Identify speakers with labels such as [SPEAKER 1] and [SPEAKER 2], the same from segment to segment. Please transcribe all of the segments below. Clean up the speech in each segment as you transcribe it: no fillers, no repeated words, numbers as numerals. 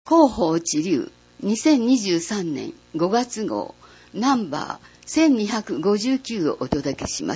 [SPEAKER 1] 広報知流2023年5月号ナンバー1259をお届けします。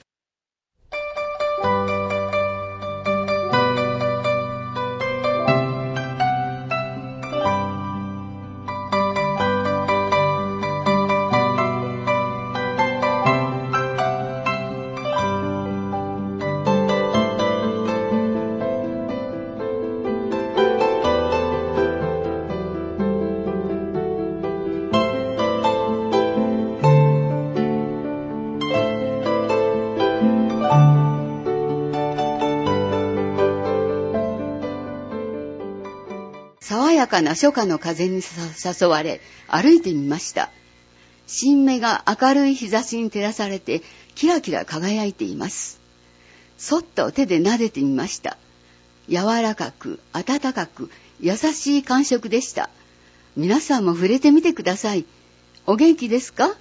[SPEAKER 1] 爽やかな初夏の風に誘われ歩いてみました。新芽が明るい日差しに照らされてキラキラ輝いています。そっと手で撫でてみました。柔らかく温かく優しい感触でした。皆さんも触れてみてください。お元気ですか？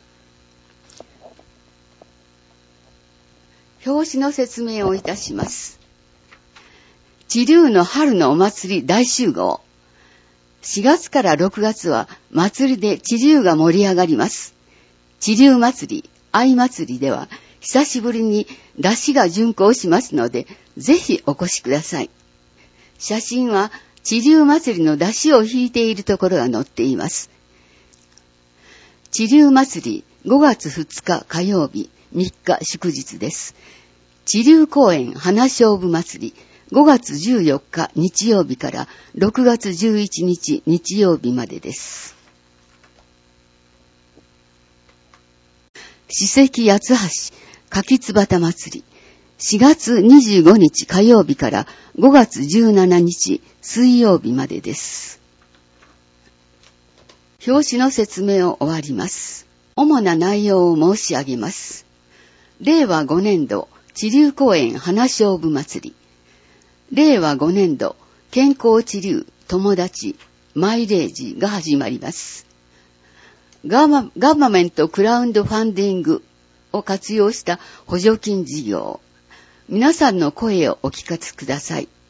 [SPEAKER 1] 表紙の説明をいたします。知流の春のお祭り大集合。4月から6月は祭りで知流が盛り上がります。知流祭り、愛祭りでは久しぶりに山車が巡行しますので、ぜひお越しください。写真は知流祭りの山車を引いているところが載っています。知流祭り5月2日火曜日、3日祝日です。知流公園花菖蒲祭り5月14日日曜日から6月11日日曜日までです。史跡八橋柿椿祭り4月25日火曜日から5月17日水曜日までです。表紙の説明を終わります。主な内容を申し上げます。令和5年度知流公園花菖蒲祭り、令和5年度健康知流友達マイレージが始まります。ガバメントクラウドファンディングを活用した補助金事業。皆さんの声をお聞かせください。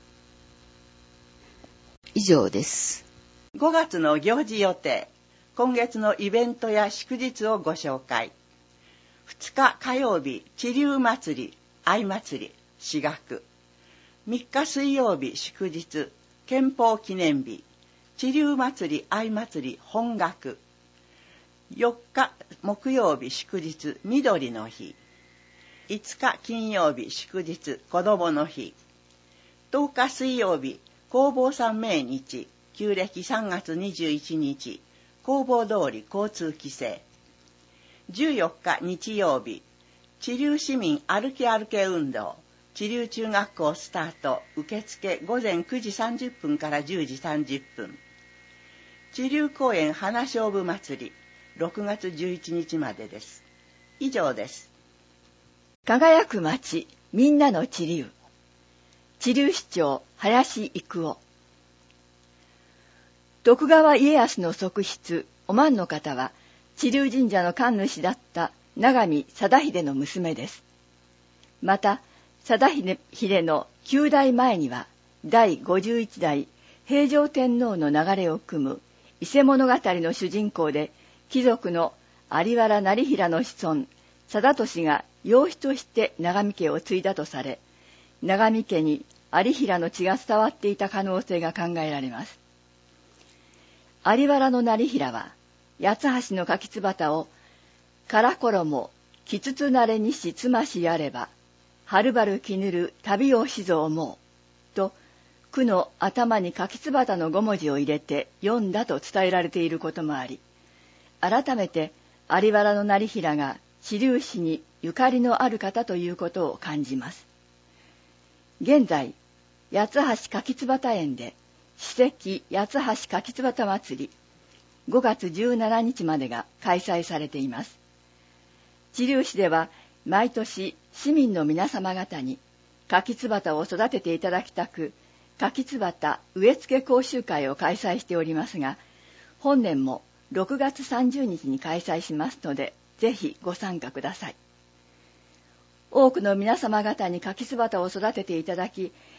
[SPEAKER 1] 以上です。
[SPEAKER 2] 5月の行事予定、今月のイベントや祝日をご紹介。2日火曜日、知流祭り、愛祭り、私学。3日水曜日祝日、憲法記念日、知流祭り愛祭り本学。4日木曜日祝日、緑の日。5日金曜日祝日、子どもの日。10日水曜日、弘法三命日、旧暦3月21日、弘法通り交通規制。14日日曜日、知流市民歩き歩け運動。知流中学校スタート、受付午前9時30分から10時30分。知流公園花菖蒲祭り、6月11日までです。以上です。
[SPEAKER 3] 輝く町、みんなの知流。知流市長、林育夫。徳川家康の側室、お万の方は、知流神社の神主だった長見貞秀の娘です。また、貞秀の9代前には第51代平城天皇の流れを組む伊勢物語の主人公で貴族の有原業平の子孫貞俊が養子として長見家を継いだとされ、長見家に有平の血が伝わっていた可能性が考えられます。有原の業平は八橋の柿椿をから衣きつつなれにしつましやればはるばるきぬる旅をしぞ思うと句の頭に柿椿の5文字を入れて読んだと伝えられていることもあり、改めて有原の業平が知流市にゆかりのある方ということを感じます。現在八橋柿椿園で史跡八橋柿椿祭り5月17日までが開催されています。知流市では毎年市民の皆様方に柿椿を育てていただきたく、柿椿植え付け講習会を開催しておりますが、本年も6月30日に開催しますので、ぜひご参加ください。多くの皆様方に柿椿を育てていただき、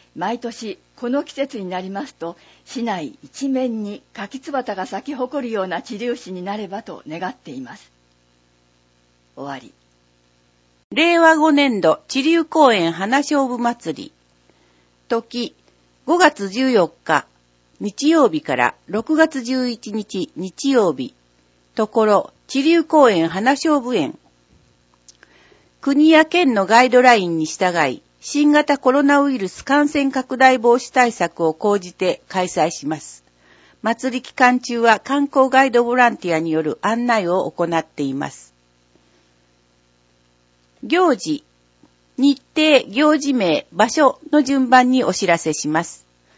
[SPEAKER 3] 毎年この季節になりますと、市内一面に柿椿が咲き誇るような知立市になればと願っています。終わり。
[SPEAKER 2] 令和5年度知立公園花勝負祭り。時、5月14日日曜日から6月11日日曜日。ところ、知立公園花勝負園。国や県のガイドラインに従い、新型コロナウイルス感染拡大防止対策を講じて開催します。祭り期間中は観光ガイドボランティアによる案内を行っています。行事、日程、行事名、場所の順番にお知らせします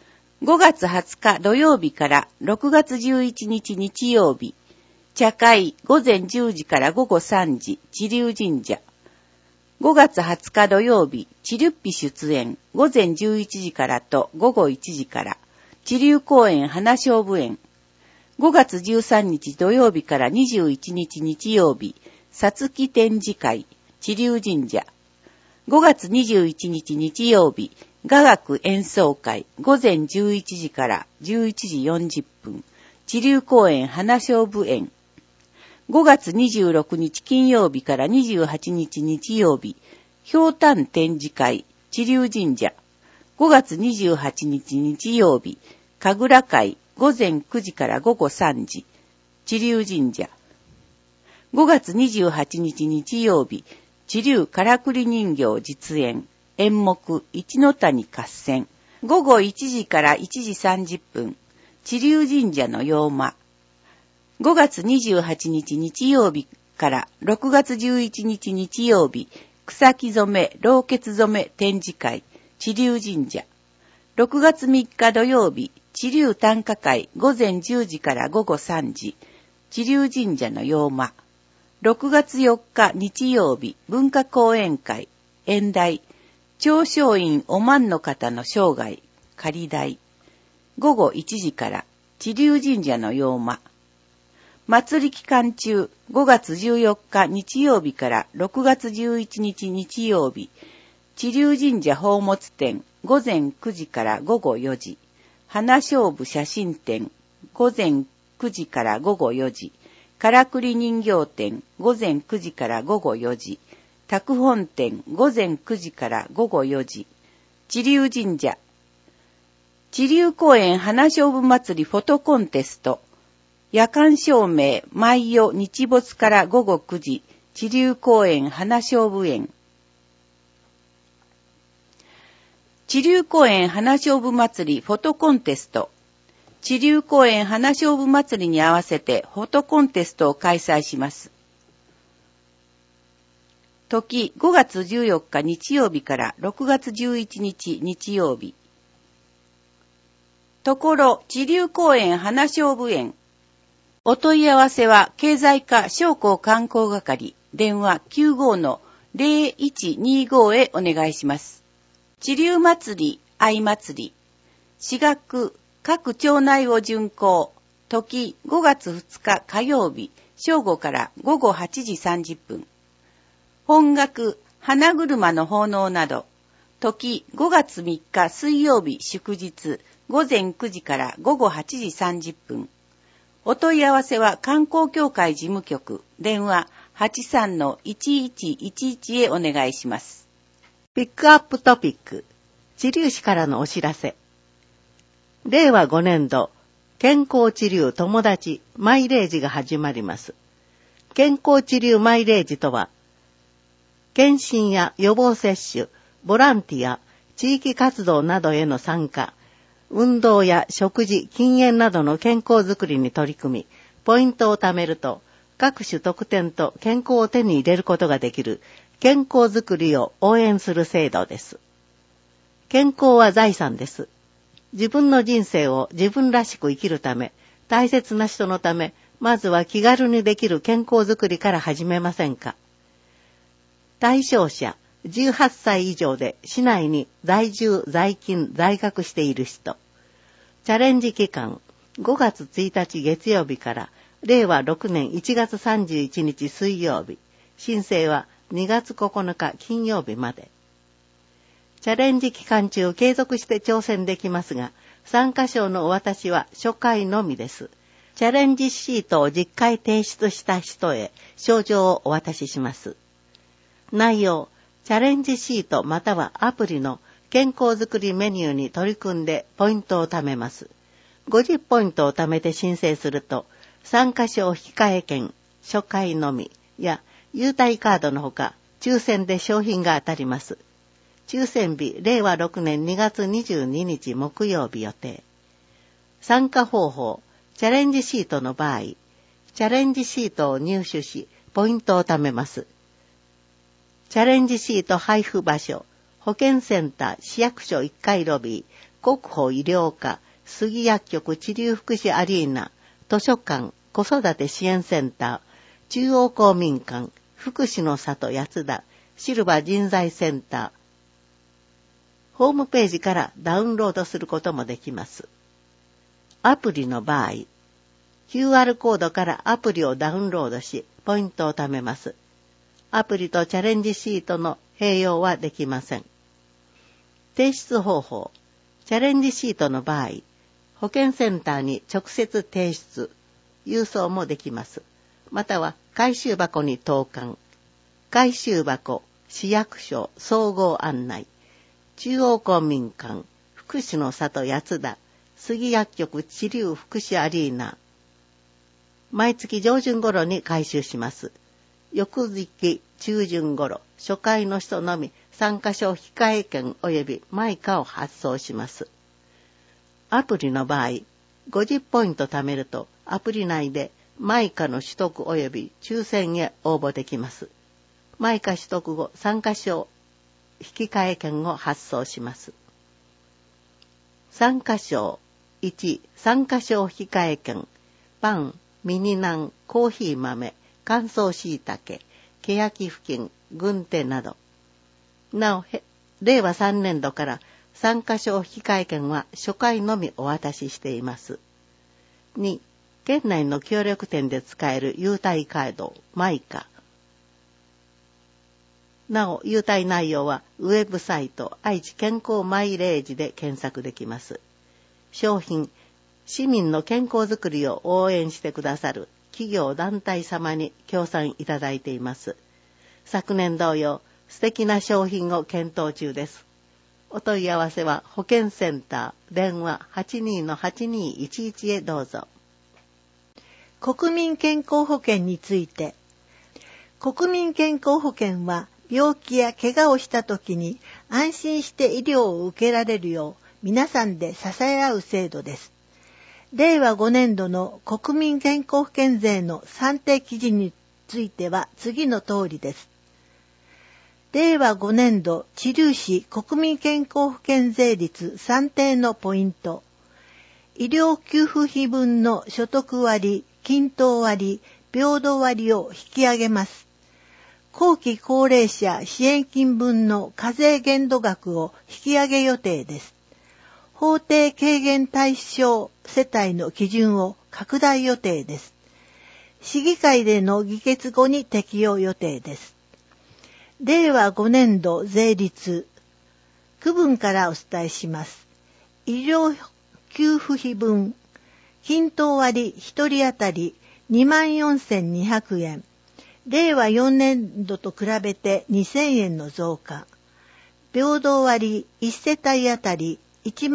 [SPEAKER 2] 。5月20日土曜日から6月11日日曜日、茶会午前10時から午後3時、知立神社。5月20日土曜日、知立日出演、午前11時からと午後1時から、知立公園花勝負園。5月13日土曜日から21日日曜日、さつき展示会、知立神社。5月21日日曜日、雅楽演奏会、午前11時から11時40分、知立公園花勝負園。5月26日金曜日から28日日曜日、ひょうたん展示会、知立神社。5月28日日曜日、神楽会、午前9時から午後3時、知立神社。5月28日日曜日、知立からくり人形実演、演目一の谷合戦。午後1時から1時30分、知立神社の洋間。5月28日日曜日から6月11日日曜日、草木染め、老血染め展示会、知立神社。6月3日土曜日、知立短歌会、午前10時から午後3時、知立神社の洋間。6月4日日曜日、文化講演会、演題、長松院お万の方の生涯、仮題。午後1時から、知立神社の洋間。祭り期間中、5月14日日曜日から6月11日日曜日、知立神社宝物展、午前9時から午後4時、花勝負写真展、午前9時から午後4時、からくり人形展、午前9時から午後4時、拓本展、午前9時から午後4時、知立神社、知立公園花勝負祭りフォトコンテスト、夜間照明、毎夜日没から午後9時、知立公園花勝負園。知立公園花勝負祭りフォトコンテスト。知立公園花勝負祭りに合わせてフォトコンテストを開催します。時、5月14日日曜日から6月11日日曜日。ところ、知立公園花勝負園。お問い合わせは、経済課商工観光係、電話 95-0125 へお願いします。知立祭り、愛祭り。私学、各町内を巡行。時、5月2日火曜日、正午から午後8時30分。本学、花車の奉納など。時、5月3日水曜日祝日、午前9時から午後8時30分。お問い合わせは観光協会事務局、電話 83-1111 へお願いします。
[SPEAKER 4] ピックアップトピック、知立市からのお知らせ。令和5年度、健康知立友達マイレージが始まります。健康知立マイレージとは、検診や予防接種、ボランティア、地域活動などへの参加、運動や食事、禁煙などの健康づくりに取り組み、ポイントを貯めると、各種特典と健康を手に入れることができる、健康づくりを応援する制度です。健康は財産です。自分の人生を自分らしく生きるため、大切な人のため、まずは気軽にできる健康づくりから始めませんか。対象者、18歳以上で市内に在住、在勤、在学している人。チャレンジ期間、5月1日月曜日から令和6年1月31日水曜日。申請は2月9日金曜日まで。 チャレンジ期間中継続して挑戦できますが、参加賞のお渡しは初回のみです。チャレンジシートを10回提出した人へ賞状をお渡しします。内容、チャレンジシートまたはアプリの健康づくりメニューに取り組んでポイントを貯めます。50ポイントを貯めて申請すると、参加賞控券、初回のみや優待カードのほか、抽選で商品が当たります。抽選日、令和6年2月22日木曜日予定。参加方法、チャレンジシートの場合、チャレンジシートを入手し、ポイントを貯めます。チャレンジシート配布場所、保健センター、市役所1階ロビー、国保医療課、杉薬局治療福祉アリーナ、図書館、子育て支援センター、中央公民館、福祉の里八田、シルバー人材センター、ホームページからダウンロードすることもできます。アプリの場合、QR コードからアプリをダウンロードし、ポイントを貯めます。アプリとチャレンジシートの併用はできません。提出方法、チャレンジシートの場合、保健センターに直接提出、郵送もできます。または回収箱に投函、回収箱、市役所、総合案内、中央公民館、福祉の里八田、杉薬局治療福祉アリーナ。毎月上旬頃に回収します。翌月中旬頃、初回の人のみ参加賞控券及びマイカを発送します。アプリの場合、50ポイント貯めるとアプリ内でマイカの取得及び抽選へ応募できます。マイカ取得後、参加賞引換券を発送します。参加賞1、参加賞引換券、パン、ミニナン、コーヒー豆、乾燥椎茸、ケヤキ布巾、軍手など。なお、令和3年度から参加賞引換券は初回のみお渡ししています。2、県内の協力店で使える優待カード、マイカ。なお、優待内容はウェブサイト愛知健康マイレージで検索できます。商品、市民の健康づくりを応援してくださる企業団体様に協賛いただいています。昨年同様、素敵な商品を検討中です。お問い合わせは保健センター、電話 82-8211 へどうぞ。
[SPEAKER 5] 国民健康保険について、国民健康保険は病気や怪我をしたときに安心して医療を受けられるよう皆さんで支え合う制度です。令和5年度の国民健康保険税の算定基準については次の通りです。令和5年度知立市国民健康保険税率算定のポイント。医療給付費分の所得割、均等割、平等割を引き上げます。後期高齢者支援金分の課税限度額を引き上げ予定です。法定軽減対象世帯の基準を拡大予定です。市議会での議決後に適用予定です。令和5年度税率、区分からお伝えします。医療給付費分、均等割1人当たり 24,200 円。令和4年度と比べて2000円の増加。平等割1世帯当たり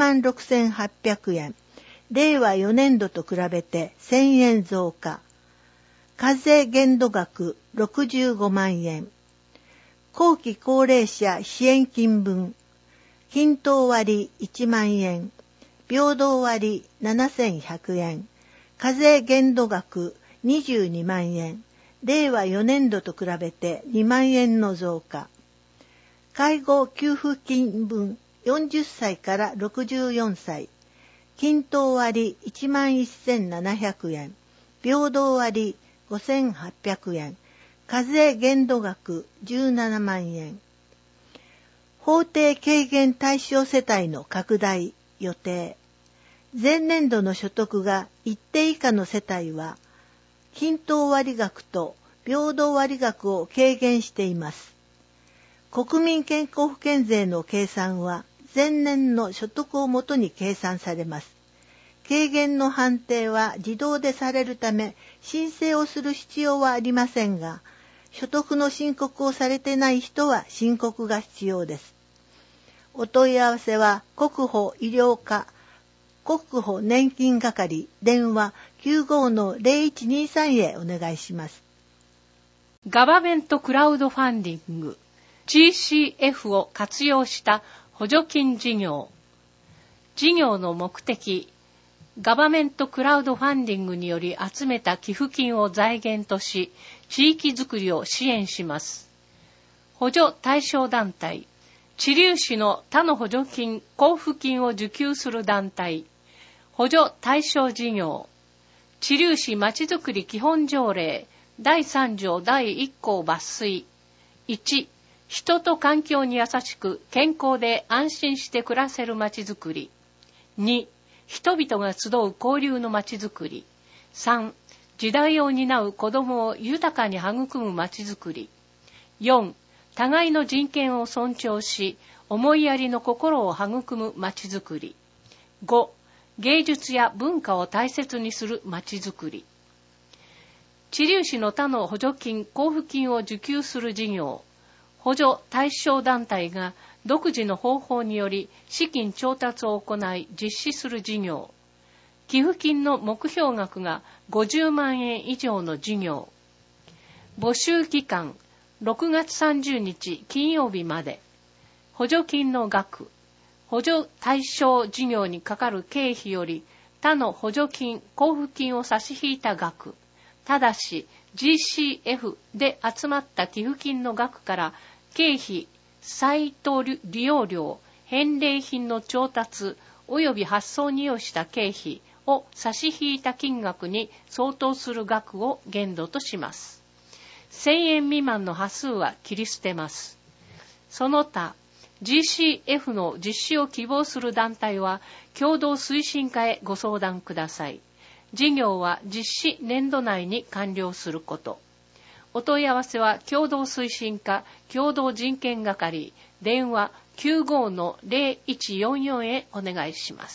[SPEAKER 5] 16,800 円。令和4年度と比べて1000円増加。課税限度額65万円。後期高齢者支援金分。均等割1万円。平等割7,100円。課税限度額22万円。令和4年度と比べて2万円の増加。介護給付金分40歳から64歳。均等割11,700円。平等割5,800円。課税限度額17万円。法定軽減対象世帯の拡大予定。前年度の所得が一定以下の世帯は、均等割額と平等割額を軽減しています。 国民健康保険税の計算は前年の所得をもとに計算されます。軽減の判定は自動でされるため申請をする必要はありませんが、所得の申告をされてない人は申告が必要です。お問い合わせは国保医療課国保年金係電話 95-0123 へお願いします。
[SPEAKER 6] ガバメントクラウドファンディング GCF を活用した補助金事業。事業の目的、ガバメントクラウドファンディングにより集めた寄付金を財源とし、地域づくりを支援します。補助対象団体、知立市の他の補助金、交付金を受給する団体、補助対象事業、知立市まちづくり基本条例第3条第1項抜粋。1、人と環境に優しく健康で安心して暮らせるまちづくり。2、人々が集う交流のまちづくり。3、時代を担う子どもを豊かに育むまちづくり。4、互いの人権を尊重し、思いやりの心を育むまちづくり。5、芸術や文化を大切にするまちづくり。知立市の他の補助金、交付金を受給する事業。補助対象団体が独自の方法により資金調達を行い実施する事業。寄付金の目標額が50万円以上の事業。募集期間6月30日金曜日まで。補助金の額、補助対象事業にかかる経費より他の補助金、交付金を差し引いた額。ただし GCF で集まった寄付金の額から経費、サイト利用料、返礼品の調達及び発送に要した経費を差し引いた金額に相当する額を限度とします。1000円未満の端数は切り捨てます。その他、GCF の実施を希望する団体は共同推進課へご相談ください。事業は実施年度内に完了すること。お問い合わせは共同推進課共同人権係電話 95-0144 へお願いします。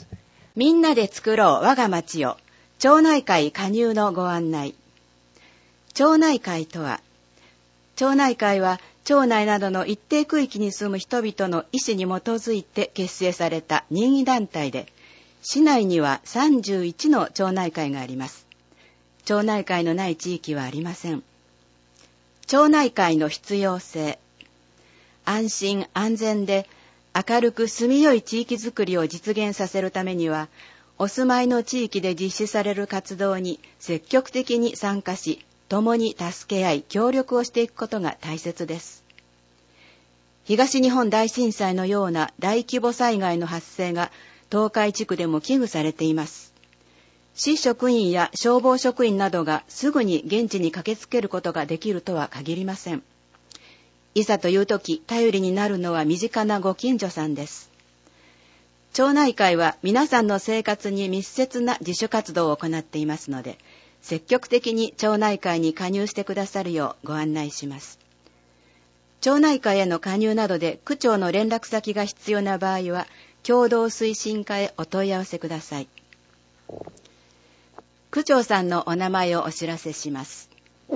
[SPEAKER 1] みんなで作ろう我が町を町内会加入のご案内。町内会とは、町内会は町内などの一定区域に住む人々の意思に基づいて結成された任意団体で、市内には31の町内会があります。町内会のない地域はありません。町内会の必要性。安心安全で明るく住みよい地域づくりを実現させるためには、お住まいの地域で実施される活動に積極的に参加し、共に助け合い協力をしていくことが大切です。東日本大震災のような大規模災害の発生が東海地区でも危惧されています。市職員や消防職員などがすぐに現地に駆けつけることができるとは限りません。いざという時、頼りになるのは身近なご近所さんです。町内会は皆さんの生活に密接な自主活動を行っていますので、積極的に町内会に加入してくださるようご案内します。町内会への加入などで区長の連絡先が必要な場合は、共同推進課へお問い合わせください。区長さんのお名前をお知らせします。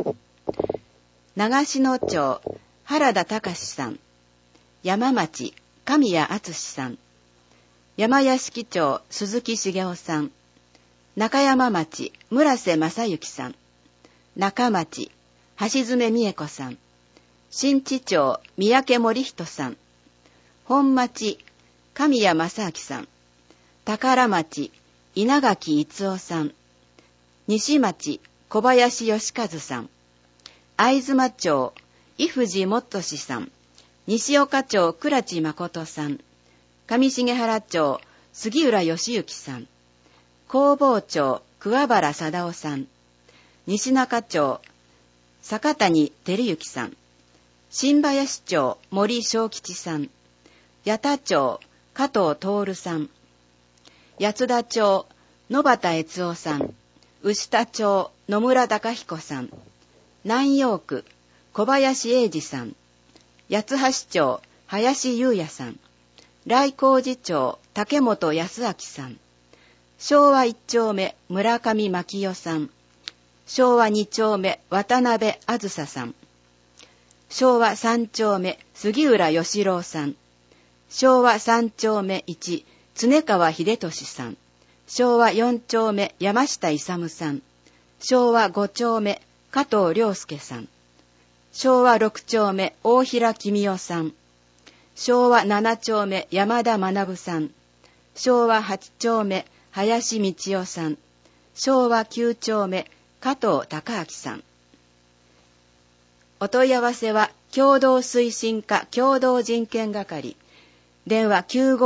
[SPEAKER 1] 長篠町原田隆さん、山町神谷敦さん、山屋敷町鈴木茂雄さん、中山町村瀬正幸さん、中町橋爪美恵子さん、新地町三宅森人さん、本町神谷正明さん、宝町稲垣逸夫さん、西町小林義和さん、会津間町伊藤元志さん、西岡町倉地誠さん、上重原町杉浦義行さん、工房町桑原貞夫さん、西中町坂谷照之さん、新林町森正吉さん、八田町加藤徹さん、八田町野畑悦夫さん、牛田町野村隆彦さん、南陽区小林英二さん、
[SPEAKER 3] 八橋町林優也さん、来光寺町竹本康明さん、昭和1丁目村上牧代さん、昭和2丁目渡辺あずささん、昭和3丁目杉浦義郎さん、昭和3丁目1常川秀俊さん、昭和4丁目山下勇さん、昭和5丁目加藤良介さん、昭和6丁目大平公夫さん、昭和7丁目山田学さん、昭和8丁目林道夫さん、昭和9丁目加藤隆明さん。お問い合わせは共同推進課共同人権係、電話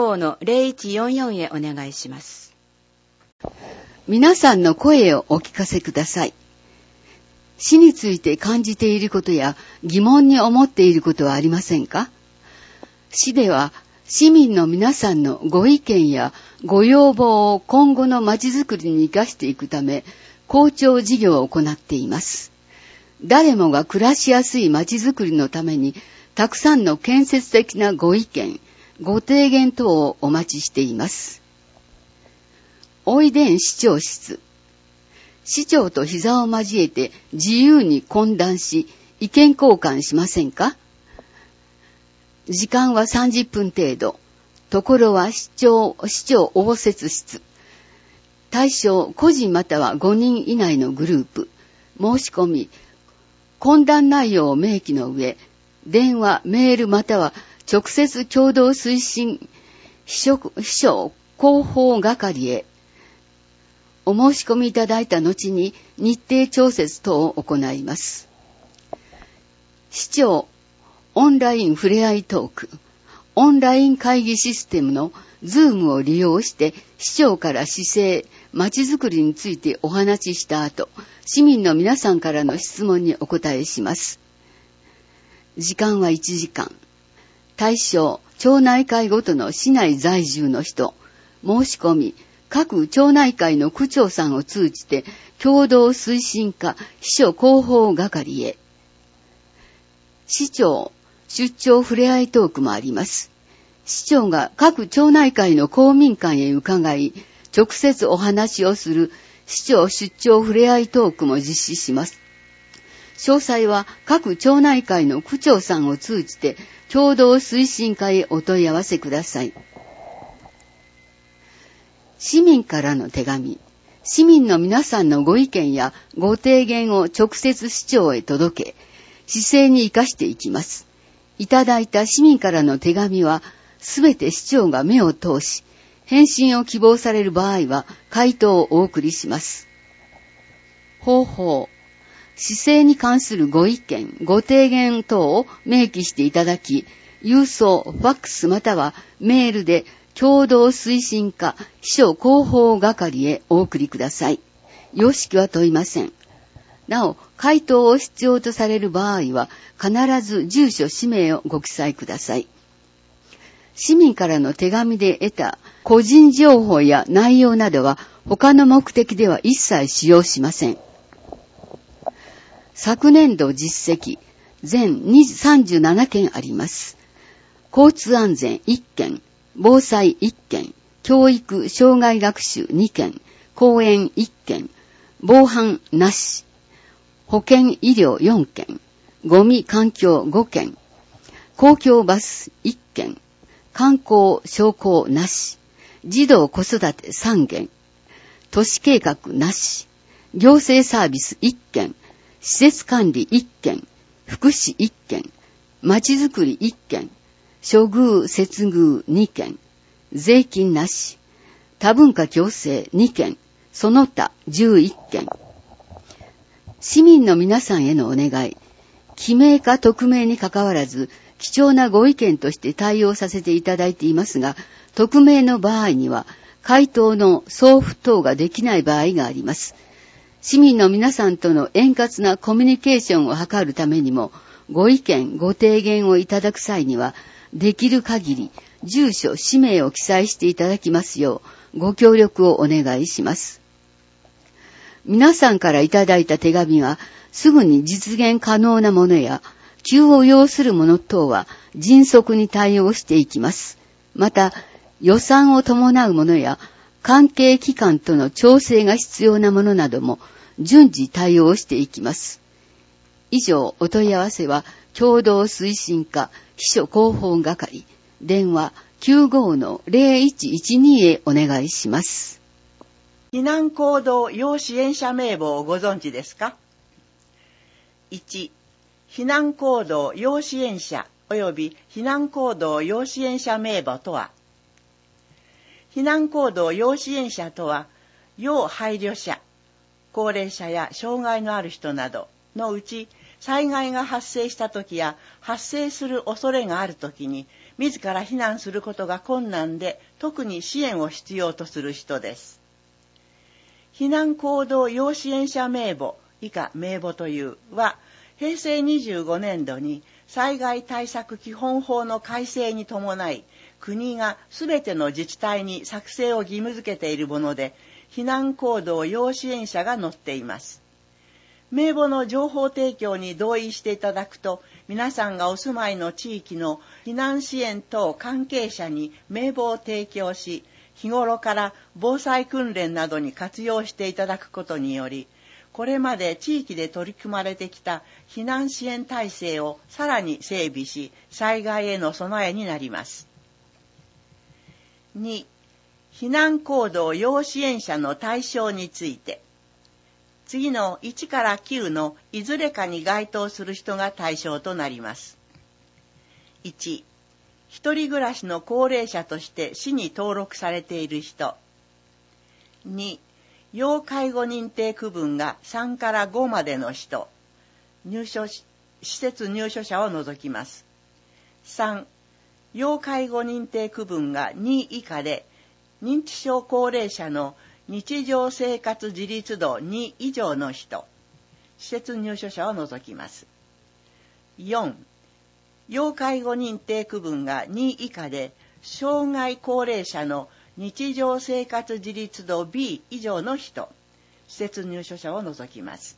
[SPEAKER 3] 95-0144 へお願いします。
[SPEAKER 1] 皆さんの声をお聞かせください。死について感じていることや疑問に思っていることはありませんか？市では市民の皆さんのご意見やご要望を今後のまちづくりに生かしていくため、公聴事業を行っています。誰もが暮らしやすいまちづくりのために、たくさんの建設的なご意見、ご提言等をお待ちしています。おいでん市長室。市長と膝を交えて自由に懇談し、意見交換しませんか？時間は30分程度。ところは市長応接室。対象個人または5人以内のグループ。申し込み。懇談内容を明記の上、電話、メールまたは直接共同推進秘書広報係へお申し込みいただいた後に日程調節等を行います。市長オンラインふれあいトーク、オンライン会議システムの Zoom を利用して市長から市政、まちづくりについてお話しした後、市民の皆さんからの質問にお答えします。時間は1時間。対象、町内会ごとの市内在住の人、申し込み、各町内会の区長さんを通じて共同推進課秘書広報係へ。市長、出張ふれあいトークもあります。市長が各町内会の公民館へ伺い、直接お話をする市長出張ふれあいトークも実施します。詳細は各町内会の区長さんを通じて共同推進課へお問い合わせください。市民からの手紙。市民の皆さんのご意見やご提言を直接市長へ届け、市政に生かしていきます。いただいた市民からの手紙は、すべて市長が目を通し、返信を希望される場合は、回答をお送りします。方法。市政に関するご意見、ご提言等を明記していただき、郵送、ファックスまたはメールで、共同推進課秘書広報係へお送りください。様式は問いません。なお、回答を必要とされる場合は、必ず住所氏名をご記載ください。市民からの手紙で得た個人情報や内容などは他の目的では一切使用しません。昨年度実績、全37件あります。交通安全1件、防災1件、教育・障害学習2件、講演1件、防犯なし、保健医療4件、ゴミ環境5件、公共バス1件、観光商工なし、児童子育て3件、都市計画なし、行政サービス1件、施設管理1件、福祉1件、まちづくり1件、処遇接遇2件、税金なし、多文化共生2件、その他11件。市民の皆さんへのお願い、記名か匿名にかかわらず、貴重なご意見として対応させていただいていますが、匿名の場合には、回答の送付等ができない場合があります。市民の皆さんとの円滑なコミュニケーションを図るためにも、ご意見、ご提言をいただく際には、できる限り、住所、氏名を記載していただきますよう、ご協力をお願いします。皆さんからいただいた手紙は、すぐに実現可能なものや、 急を要するもの等は迅速に対応していきます。また、予算を伴うものや関係機関との調整が必要なものなども順次対応していきます。以上、お問い合わせは共同推進課秘書広報係、電話 95-0112 へお願いします。
[SPEAKER 2] 避難行動要支援者名簿をご存知ですか？ 1. 避難行動要支援者及び避難行動要支援者名簿とは、避難行動要支援者とは、要配慮者、高齢者や障害のある人などのうち、災害が発生したときや発生する恐れがあるときに、自ら避難することが困難で、特に支援を必要とする人です。避難行動要支援者名簿、以下名簿というは、平成25年度に災害対策基本法の改正に伴い、国がすべての自治体に作成を義務付けているもので、避難行動要支援者が載っています。名簿の情報提供に同意していただくと、皆さんがお住まいの地域の避難支援等関係者に名簿を提供し、日頃から防災訓練などに活用していただくことにより、これまで地域で取り組まれてきた避難支援体制をさらに整備し、災害への備えになります。2. 避難行動要支援者の対象について、次の1から9のいずれかに該当する人が対象となります。1. 一人暮らしの高齢者として市に登録されている人。2. 要介護認定区分が3から5までの人。施設入所者を除きます。3. 要介護認定区分が2以下で、認知症高齢者の日常生活自立度2以上の人。施設入所者を除きます。4. 要介護認定区分が2以下で、障害高齢者の日常生活自立度 B 以上の人。施設入所者を除きます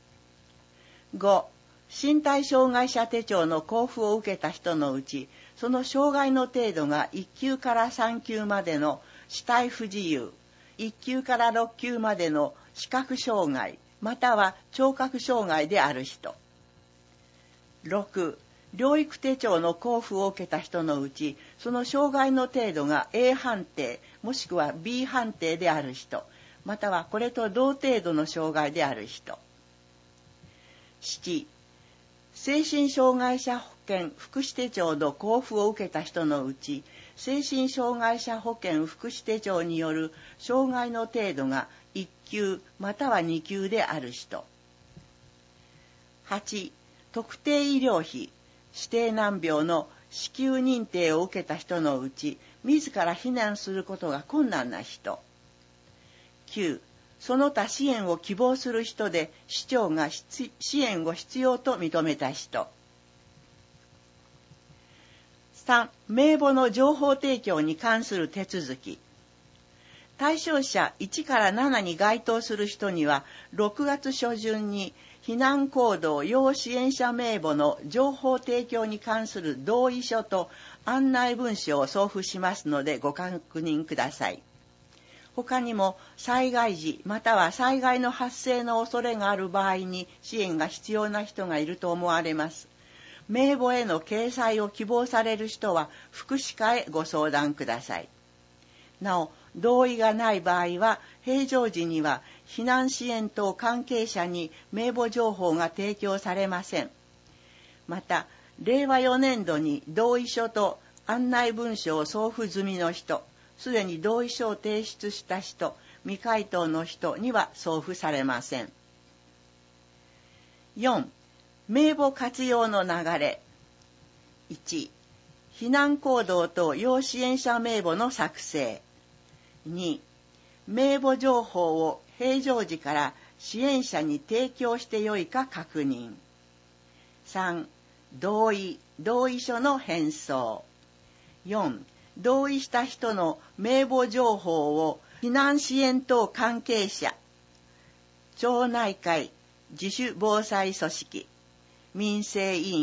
[SPEAKER 2] 。5. 身体障害者手帳の交付を受けた人のうち、その障害の程度が1級から3級までの肢体不自由、1級から6級までの視覚障害、または聴覚障害である人。6. 療育手帳の交付を受けた人のうち、その障害の程度が A 判定、もしくは B 判定である人、またはこれと同程度の障害である人。7. 精神障害者保険福祉手帳の交付を受けた人のうち、精神障害者保険福祉手帳による障害の程度が1級または2級である人。8. 特定医療費指定難病の支給認定を受けた人のうち、自ら避難することが困難な人。9. その他支援を希望する人で市長が支援を必要と認めた人。3. 名簿の情報提供に関する手続き。対象者1から7に該当する人には、6月初旬に避難行動要支援者名簿の情報提供に関する同意書と案内文書を送付しますのでご確認ください。他にも災害時または災害の発生の恐れがある場合に支援が必要な人がいると思われます。名簿への掲載を希望される人は福祉課へご相談ください。なお、同意がない場合は平常時には避難支援等関係者に名簿情報が提供されません。また、令和4年度に同意書と案内文書を送付済みの人、すでに同意書を提出した人、未回答の人には送付されません。4. 名簿活用の流れ。1. 避難行動等要支援者名簿の作成。2. 名簿情報を平常時から支援者に提供してよいか確認。3. 同意書の返送。4. 同意した人の名簿情報を避難支援等関係者、町内会、自主防災組織、民生委員、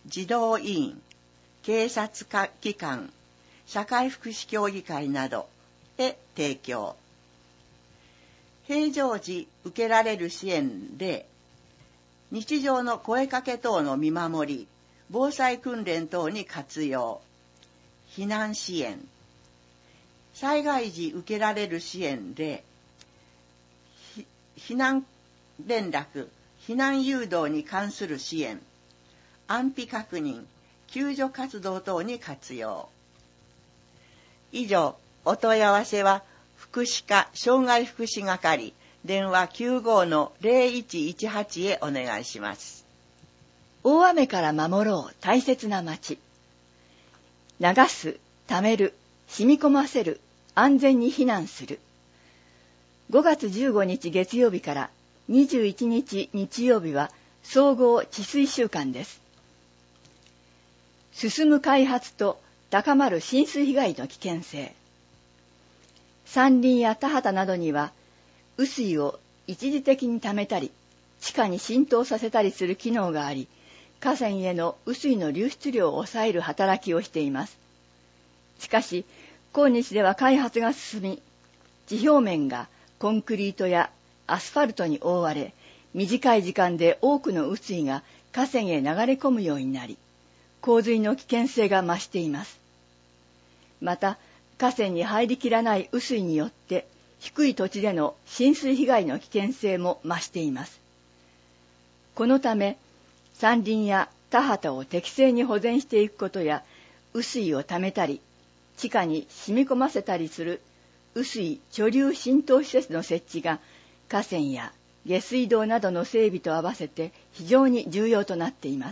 [SPEAKER 2] 児童委員、警察機関、社会福祉協議会などへ提供。平常時受けられる支援で、日常の声かけ等の見守り、防災訓練等に活用。避難支援。災害時受けられる支援で、避難連絡、避難誘導に関する支援、安否確認、救助活動等に活用。以上、お問い合わせは、福祉課障害福祉係、電話 95-0118 へお願いします。
[SPEAKER 3] 大雨から守ろう大切な町。流す、溜める、染み込ませる、安全に避難する。5月15日月曜日から21日日曜日は総合治水週間です。進む開発と高まる浸水被害の危険性。山林や田畑などには雨水を一時的に溜めたり地下に浸透させたりする機能があり、河川への雨水の流出量を抑える働きをしています。しかし今日では開発が進み、地表面がコンクリートやアスファルトに覆われ、短い時間で多くの雨水が河川へ流れ込むようになり、洪水の危険性が増しています。また、河川に入りきらない雨水によって、低い土地での浸水被害の危険性も増しています。このため、山林や田畑を適正に保全していくことや、雨水を溜めたり、地下に染み込ませたりする雨水貯留浸透施設の設置が河川や下水道などの整備と合わせて非常に重要となっています。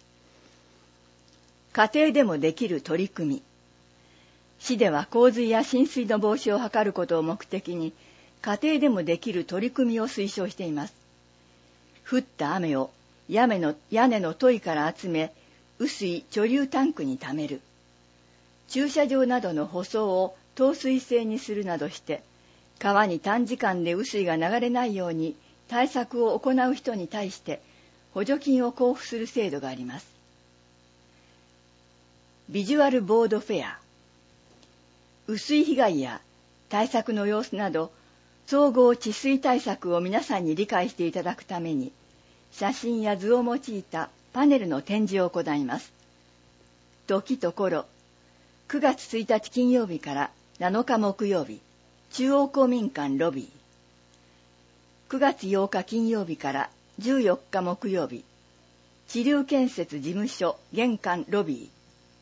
[SPEAKER 3] 家庭でもできる取り組み。市では洪水や浸水の防止を図ることを目的に家庭でもできる取り組みを推奨しています。降った雨を屋根の戸井から集め、雨水貯留タンクに溜める。駐車場などの舗装を透水性にするなどして、川に短時間で雨水が流れないように対策を行う人に対して補助金を交付する制度があります。ビジュアルボードフェア。雨水被害や対策の様子など、総合治水対策を皆さんに理解していただくために、写真や図を用いたパネルの展示を行います。時ところ、9月1日金曜日から7日木曜日、中央公民館ロビー。9月8日金曜日から14日木曜日、知立建設事務所玄関ロビー。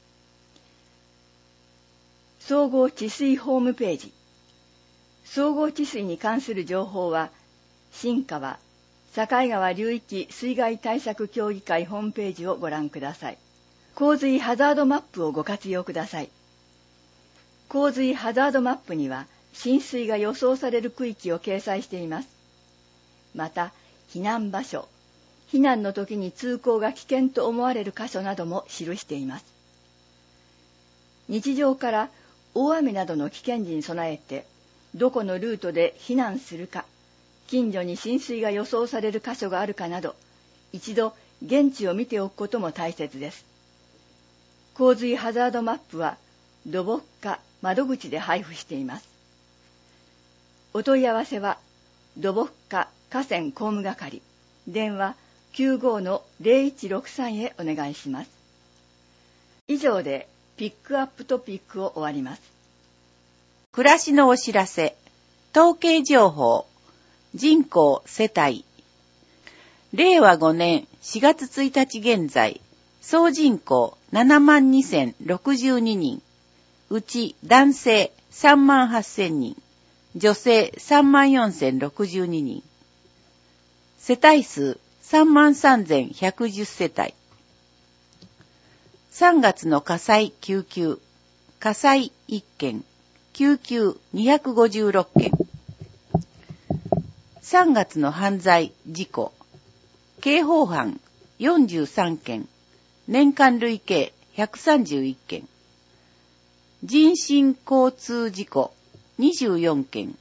[SPEAKER 3] 総合治水ホームページ。総合治水に関する情報は、新川、境川流域水害対策協議会ホームページをご覧ください。洪水ハザードマップをご活用ください。洪水ハザードマップには浸水が予想される区域を掲載しています。また、避難場所、避難の時に通行が危険と思われる箇所なども記しています。日常から大雨などの危険時に備えて、どこのルートで避難するか、近所に浸水が予想される箇所があるかなど、一度現地を見ておくことも大切です。洪水ハザードマップは土木課窓口で配布しています。お問い合わせは土木課河川工務係、電話 95-0163 へお願いします。以上でピックアップトピックを終わります。
[SPEAKER 2] 暮らしのお知らせ、統計情報、人口世帯。令和5年4月1日現在、総人口72,062人、うち男性38,000人、女性34,062人、世帯数33,110世帯。3月の火災救急、火災1件、救急256件。3月の犯罪事故、刑法犯43件、年間累計131件。人身交通事故24件。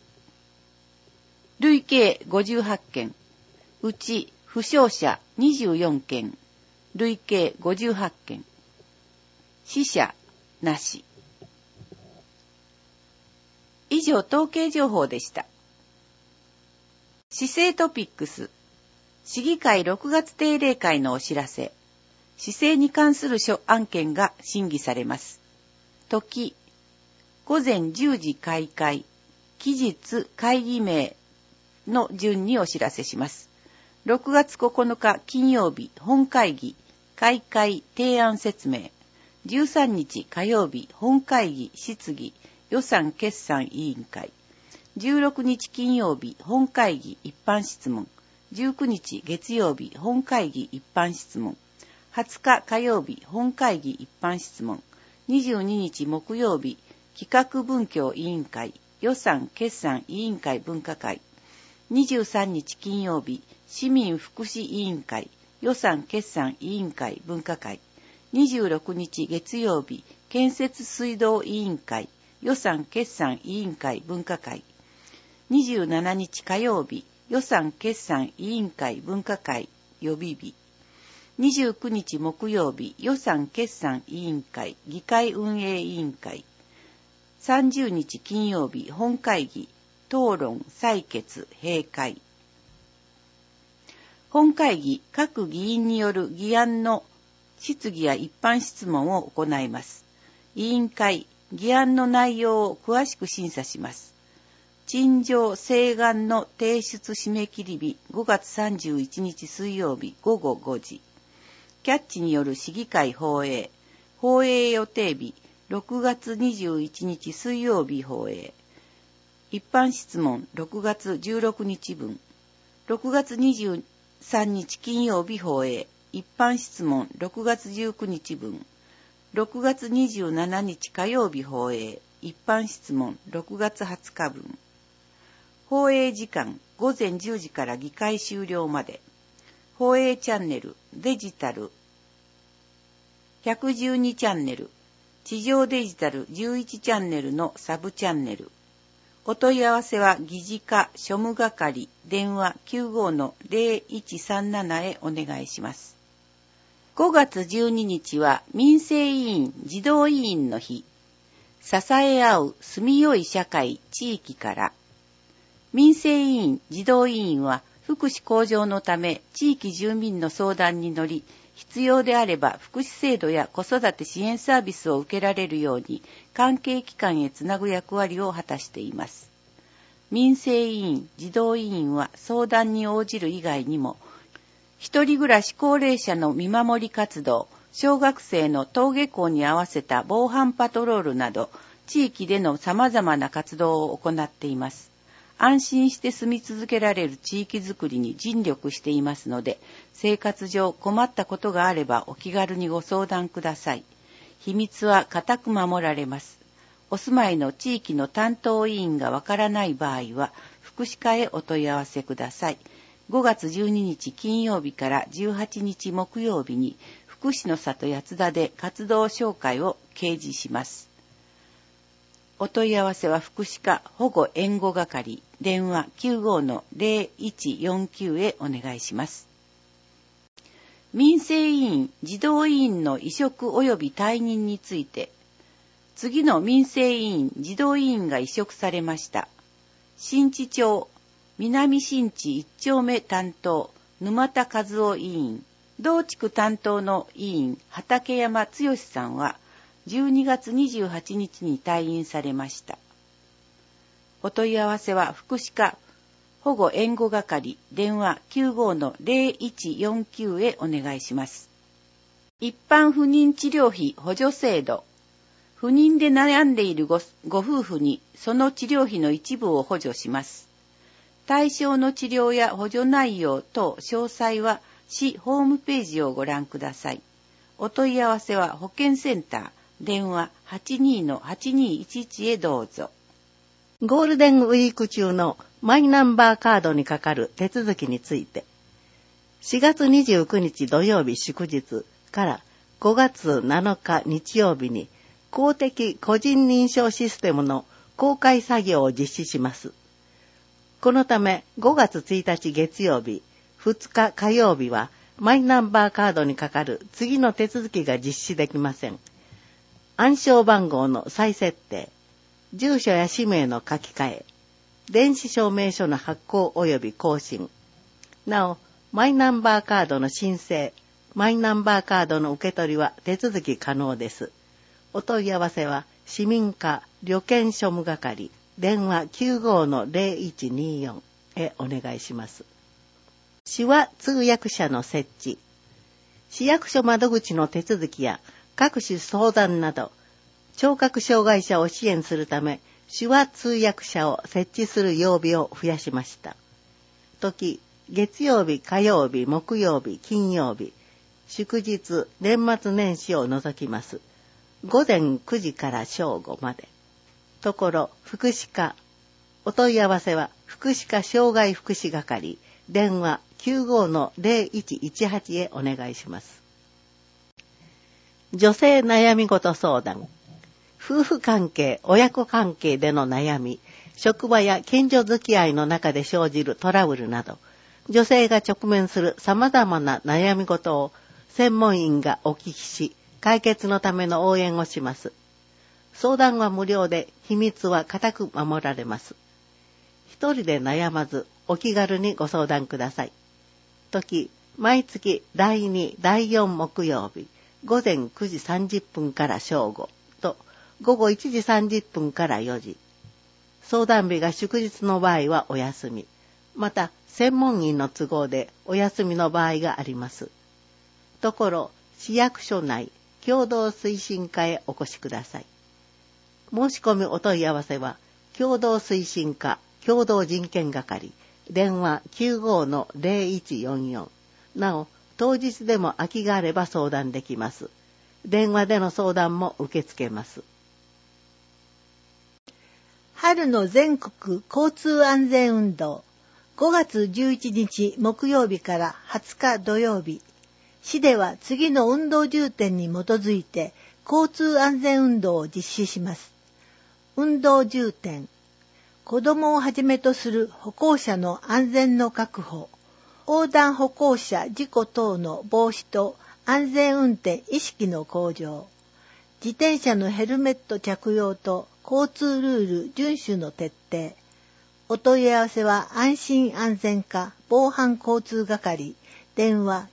[SPEAKER 2] 累計58件。うち負傷者24件。
[SPEAKER 7] 累計58件。死者なし。以上、統計情報でした。市政トピックス。市議会6月定例会のお知らせ。市政に関する諸案件が審議されます。時、午前10時開会。期日会議名の順にお知らせします。6月9日金曜日本会議開会提案説明。13日火曜日本会議質疑予算決算委員会。16日金曜日本会議一般質問。19日月曜日本会議一般質問。20日火曜日本会議一般質問。22日木曜日企画文教委員会予算決算委員会分科会。23日金曜日市民福祉委員会予算決算委員会分科会。26日月曜日建設水道委員会予算決算委員会分科会。27日火曜日予算決算委員会分科会予備日。29日木曜日予算決算委員会議会運営委員会。30日金曜日本会議討論採決閉会。本会議各議員による議案の質疑や一般質問を行います。委員会議案の内容を詳しく審査します。陳情請願の提出締め切り日5月31日水曜日午後5時。キャッチによる市議会放映。放映予定日6月21日水曜日放映。一般質問6月16日分。6月23日金曜日放映。一般質問6月19日分。6月27日火曜日放映。一般質問6月20日分。放映時間午前10時から議会終了まで。放映チャンネルデジタル112チャンネル。地上デジタル11チャンネルのサブチャンネル。お問い合わせは議事課庶務係電話 95-0137 へお願いします。5月12日は民生委員児童委員の日。支え合う住みよい社会地域から。民生委員児童委員は福祉向上のため地域住民の相談に乗り、必要であれば福祉制度や子育て支援サービスを受けられるように関係機関へつなぐ役割を果たしています。民生委員児童委員は相談に応じる以外にも、一人暮らし高齢者の見守り活動、小学生の登下校に合わせた防犯パトロールなど、地域での様々な活動を行っています。安心して住み続けられる地域づくりに尽力していますので、生活上困ったことがあればお気軽にご相談ください。秘密は固く守られます。お住まいの地域の担当委員がわからない場合は、福祉課へお問い合わせください。5月12日金曜日から18日木曜日に、福祉の里八田で活動紹介を掲示します。お問い合わせは福祉課保護援護係電話 95-0149 へお願いします。民生委員児童委員の委嘱及び退任について、次の民生委員児童委員が委嘱されました。新地町南新地一丁目担当沼田和夫委員、同地区担当の委員畠山剛さんは12月28日に退院されました。お問い合わせは福祉課保護援護係電話 95-0149 へお願いします。一般不妊治療費補助制度。不妊で悩んでいるご夫婦にその治療費の一部を補助します。対象の治療や補助内容等詳細は市ホームページをご覧ください。お問い合わせは保健センター電話 82-8211 へどうぞ。
[SPEAKER 4] ゴールデンウィーク中のマイナンバーカードにかかる手続きについて、4月29日土曜日祝日から5月7日日曜日に公的個人認証システムの公開作業を実施します。このため5月1日月曜日、2日火曜日はマイナンバーカードにかかる次の手続きが実施できません。暗証番号の再設定、住所や氏名の書き換え、電子証明書の発行及び更新。なお、マイナンバーカードの申請、マイナンバーカードの受け取りは手続き可能です。お問い合わせは、市民課旅券庶務係、電話 95-0124 へお願いします。手話通訳者の設置。市役所窓口の手続きや各種相談など、聴覚障害者を支援するため、手話通訳者を設置する曜日を増やしました。時、月曜日、火曜日、木曜日、金曜日、祝日、年末年始を除きます。午前9時から正午まで。ところ、福祉課。お問い合わせは、福祉課障害福祉係、電話 95-0118 へお願いします。女性悩み事相談。夫婦関係、親子関係での悩み、職場や近所付き合いの中で生じるトラブルなど、女性が直面する様々な悩み事を専門員がお聞きし、解決のための応援をします。相談は無料で、秘密は固く守られます。一人で悩まず、お気軽にご相談ください。時、毎月第2、第4木曜日、午前9時30分から正午と、午後1時30分から4時。相談日が祝日の場合はお休み。また、専門員の都合でお休みの場合があります。ところ、市役所内、共同推進課へお越しください。申し込みお問い合わせは、共同推進課、共同人権係、電話 95-0144。なお、当日でも空きがあれば相談できます。電話での相談も受け付けます。
[SPEAKER 5] 春の全国交通安全運動、5月11日木曜日から20日土曜日、市では次の運動重点に基づいて交通安全運動を実施します。運動重点、子どもをはじめとする歩行者の安全の確保、横断歩行者事故等の防止と安全運転意識の向上、自転車のヘルメット着用と交通ルール遵守の徹底。お問い合わせは安心安全課防犯交通係、電話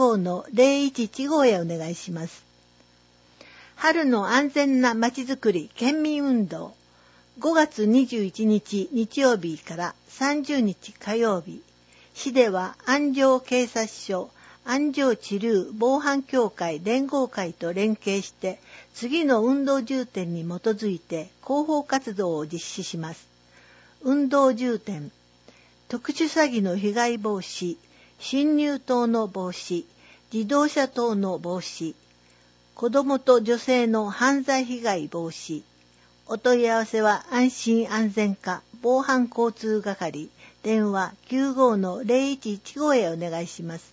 [SPEAKER 5] 95-0115 へお願いします。春の安全なまちづくり県民運動、5月21日日曜日から30日火曜日、市では安城警察署、安城地流防犯協会連合会と連携して次の運動重点に基づいて広報活動を実施します。運動重点、特殊詐欺の被害防止、侵入等の防止、自動車等の防止、子どもと女性の犯罪被害防止。お問い合わせは安心安全課防犯交通係、電話 95-0115 へお願いします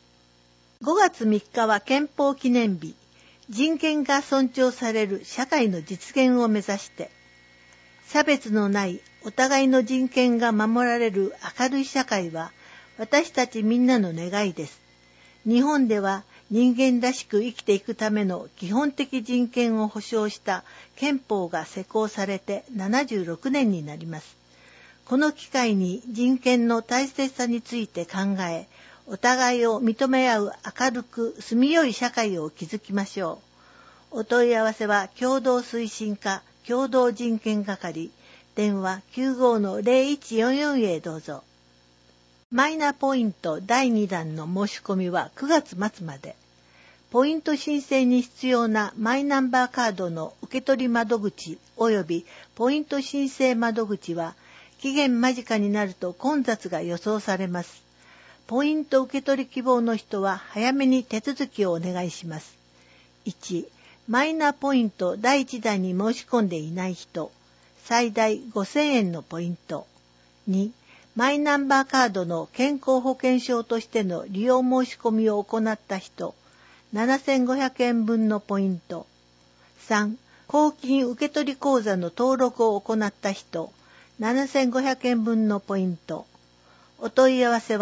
[SPEAKER 5] 。5月3日は憲法記念日。人権が尊重される社会の実現を目指して、差別のないお互いの人権が守られる明るい社会は私たちみんなの願いです。日本では人間らしく生きていくための基本的人権を保障した憲法が施行されて76年になります。この機会に人権の大切さについて考え、お互いを認め合う明るく住みよい社会を築きましょう。お問い合わせは共同推進課共同人権係、電話 95-0144 へどうぞ。マイナポイント第2弾の申し込みは9月末まで。ポイント申請に必要なマイナンバーカードの受け取り窓口及びポイント申請窓口は期限間近になると混雑が予想されます。ポイント受け取り希望の人は早めに手続きをお願いします。1、マイナポイント第1弾に申し込んでいない人、最大5000円のポイント。2、マイナンバーカードの健康保険証としての利用申し込みを行った人、7500円分のポイント。3、公金受取口座の登録を行った人、7500円分のポイント。お問い合わせは、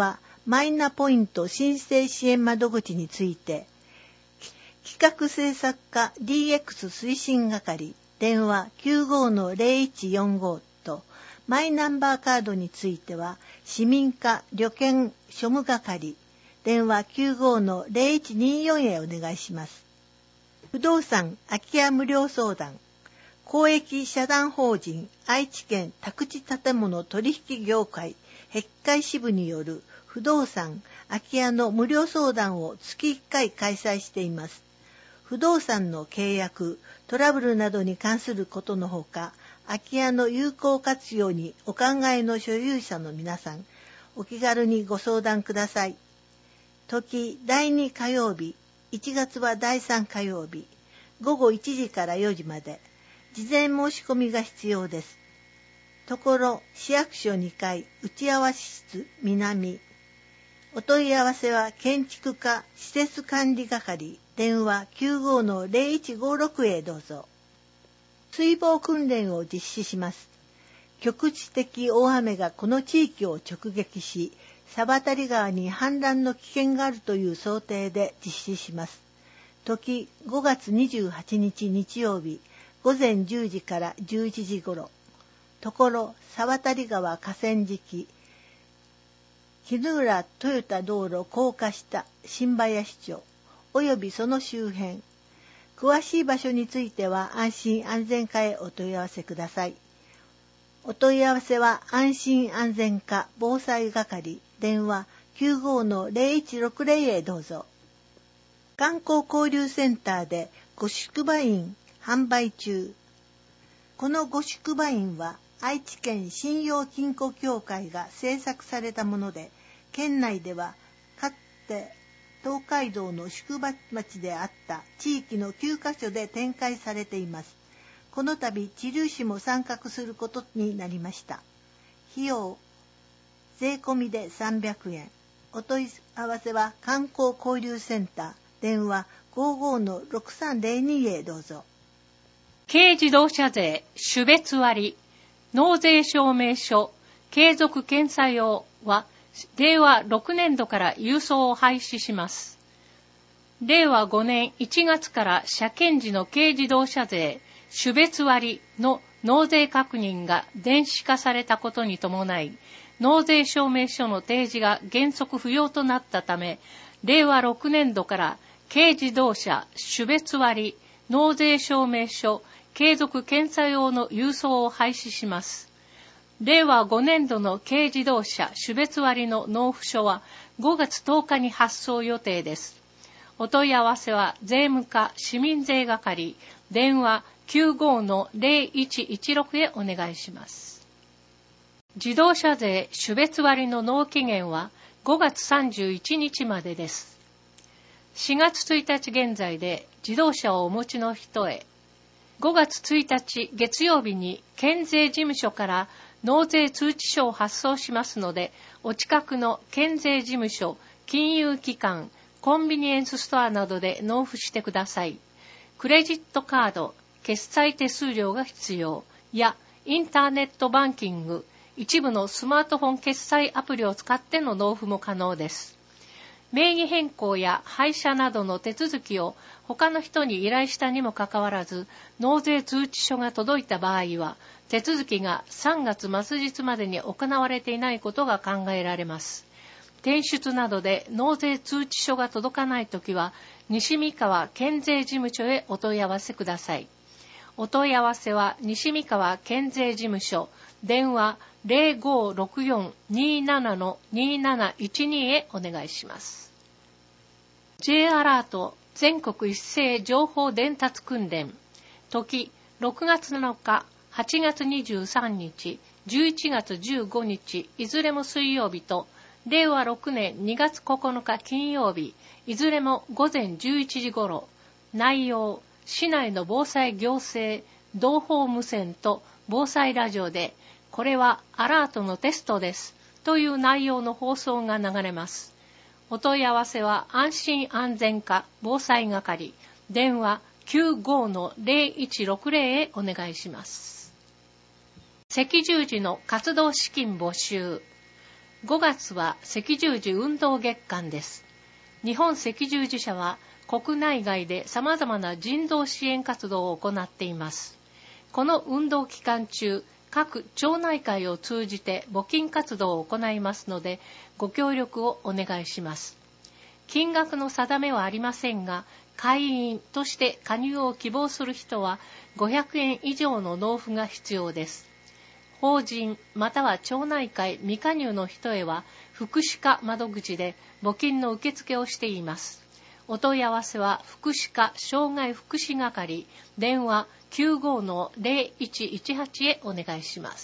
[SPEAKER 5] マイナポイント申請支援窓口について、企画制作課 DX 推進係電話 95-0145 とマイナンバーカードについては市民課旅券庶務係電話 95-0124 へお願いします。不動産空き家無料相談公益社団法人愛知県宅地建物取引業界碧海支部による不動産空き家の無料相談を月1回開催しています。不動産の契約、トラブルなどに関することのほか、空き家の有効活用にお考えの所有者の皆さん、お気軽にご相談ください。時第2火曜日、1月は第3火曜日、午後1時から4時まで、事前申し込みが必要です。ところ、市役所2階、打ち合わせ室南。お問い合わせは建築課施設管理係電話 95-0156 へどうぞ。水防訓練を実施します。局地的大雨がこの地域を直撃し、猿渡川に氾濫の危険があるという想定で実施します。時5月28日日曜日午前10時から11時頃。ところ猿渡川河川敷絹浦豊田道路高架下新林町およびその周辺詳しい場所については安心安全課へお問い合わせください。お問い合わせは安心安全課防災係電話 95-0160 へどうぞ。観光交流センターでご宿場印販売中。このご宿場印は愛知県信用金庫協会が制作されたもので、県内ではかつて東海道の宿場町であった地域の9カ所で展開されています。この度、知立市も参画することになりました。費用、税込みで300円。お問い合わせは観光交流センター、電話 55-6302 へどうぞ。
[SPEAKER 6] 軽自動車税種別割納税証明書継続検査用は令和6年度から郵送を廃止します。令和5年1月から車検時の軽自動車税種別割の納税確認が電子化されたことに伴い、納税証明書の提示が原則不要となったため、令和6年度から軽自動車種別割納税証明書継続検査用の郵送を廃止します。令和5年度の軽自動車種別割の納付書は5月10日に発送予定です。お問い合わせは税務課市民税係電話 95-0116 へお願いします。自動車税種別割の納期限は5月31日までです。4月1日現在で自動車をお持ちの人へ5月1日月曜日に県税事務所から納税通知書を発送しますので、お近くの県税事務所、金融機関、コンビニエンスストアなどで納付してください。クレジットカード、決済手数料が必要やインターネットバンキング、一部のスマートフォン決済アプリを使っての納付も可能です。名義変更や廃車などの手続きを他の人に依頼したにもかかわらず、納税通知書が届いた場合は、手続きが3月末日までに行われていないことが考えられます。転出などで納税通知書が届かないときは、西三河県税事務所へお問い合わせください。お問い合わせは西三河県税事務所、電話 0564-27-2712 へお願いします。J アラート全国一斉情報伝達訓練、時6月7日、8月23日、11月15日、いずれも水曜日と、令和6年2月9日金曜日、いずれも午前11時頃、内容、市内の防災行政、同胞無線と防災ラジオで、これはアラートのテストです、という内容の放送が流れます。お問い合わせは安心安全課防災係、電話 95-0160 へお願いします。赤十字の活動資金募集。 5月は赤十字運動月間です。日本赤十字社は国内外で様々な人道支援活動を行っています。この運動期間中、各町内会を通じて募金活動を行いますので、ご協力をお願いします。金額の定めはありませんが、会員として加入を希望する人は500円以上の納付が必要です。法人または町内会未加入の人へは福祉課窓口で募金の受付をしています。お問い合わせは福祉課障害福祉係電話 95-0118 へお願いします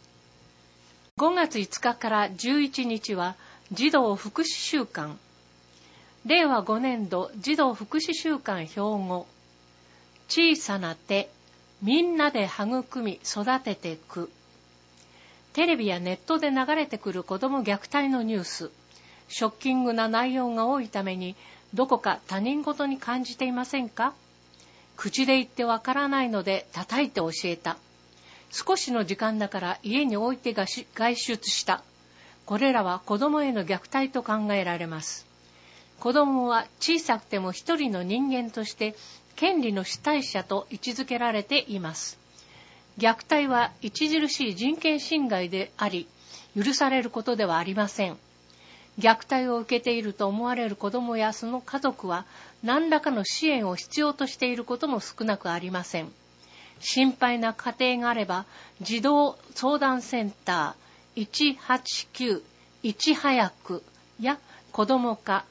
[SPEAKER 6] 。5月5日から11日は児童福祉週間。令和5年度児童福祉週間標語。小さな手、みんなで育み育ててく。テレビやネットで流れてくる子ども虐待のニュース。ショッキングな内容が多いために、どこか他人事に感じていませんか？口で言ってわからないので叩いて教えた。少しの時間だから家に置いて外出した。これらは子供への虐待と考えられます。子供は小さくても一人の人間として権利の主体者と位置づけられています。虐待は著しい人権侵害であり、許されることではありません。虐待を受けていると思われる子どもやその家族は何らかの支援を必要としていることも少なくありません。心配な家庭があれば児童相談センター189-1早くや子ども課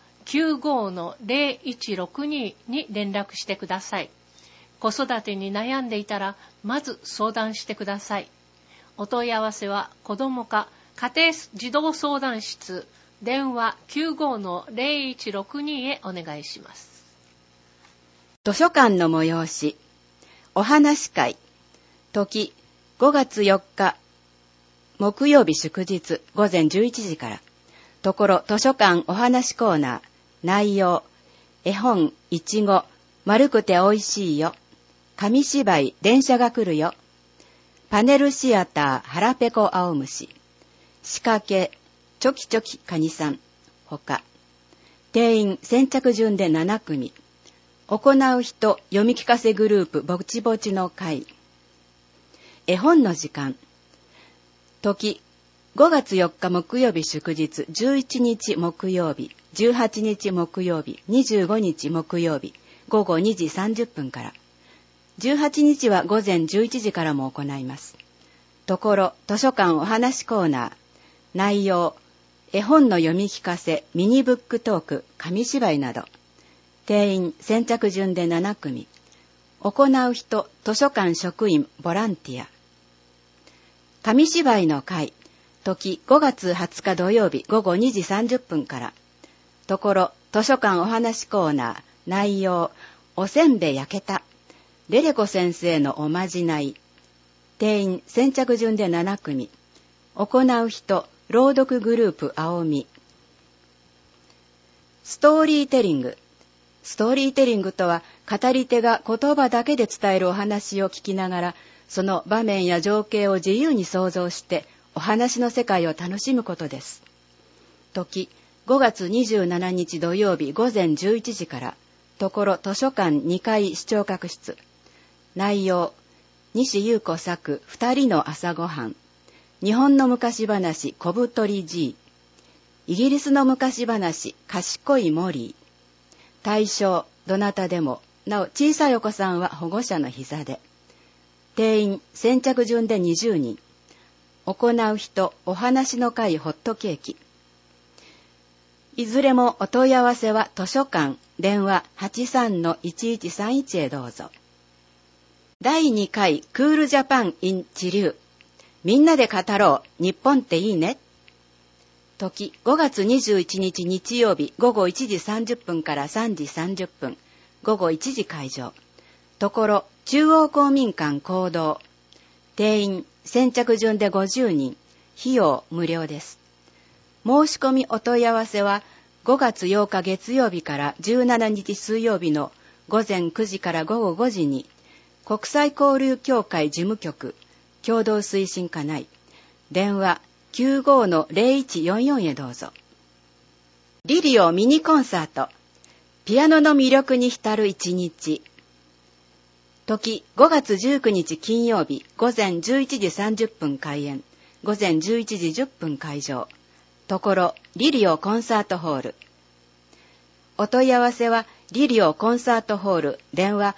[SPEAKER 6] 95-0162 に連絡してください。子育てに悩んでいたらまず相談してください。お問い合わせは子ども課家庭児童相談室電話 95-0162 へお願いします。
[SPEAKER 1] 図書館の催し、お話会、時5月4日木曜日祝日午前11時から、ところ図書館お話コーナー、内容、絵本いちご、丸くておいしいよ、紙芝居電車が来るよ、パネルシアター腹ペコ青虫、仕掛けチョキチョキカニさんほか、定員先着順で7組、行う人読み聞かせグループぼちぼちの会、絵本の時間、時5月4日木曜日祝日11日木曜日18日木曜日25日木曜日午後2時30分から、18日は午前11時からも行います。ところ図書館お話コーナー、内容、絵本の読み聞かせ、ミニブックトーク、紙芝居など、定員先着順で7組、行う人、図書館職員、ボランティア。紙芝居の会、時5月20日土曜日午後2時30分から、ところ図書館お話コーナー、内容、おせんべい焼けた、レレコ先生のおまじない、定員先着順で7組、行う人、朗読グループ青み。ストーリーテリング。ストーリーテリングとは、語り手が言葉だけで伝えるお話を聞きながら、その場面や情景を自由に想像して、お話の世界を楽しむことです。時、5月27日土曜日午前11時から、ところ図書館2階視聴覚室。内容、西優子作、2人の朝ごはん。日本の昔話、小太りじい。イギリスの昔話、賢いモリー。対象、どなたでも、なお小さいお子さんは保護者の膝で。定員、先着順で20人。行う人、お話の会ホットケーキ。いずれもお問い合わせは図書館、電話 83-1131 へどうぞ。第2回クールジャパン in 地流。みんなで語ろう、日本っていいね。時5月21日日曜日午後1時30分から3時30分、午後1時会場。ところ中央公民館講堂。定員先着順で50人、費用無料です。申し込みお問い合わせは5月8日月曜日から17日水曜日の午前9時から午後5時に、国際交流協会事務局共同推進課内、電話
[SPEAKER 3] 95-0144へどうぞ。リリオミニコンサート。ピアノの魅力に浸る一日。時5月19日金曜日午前11時30分開演。午前11時10分会場。ところリリオコンサートホール。お問い合わせはリリオコンサートホール電話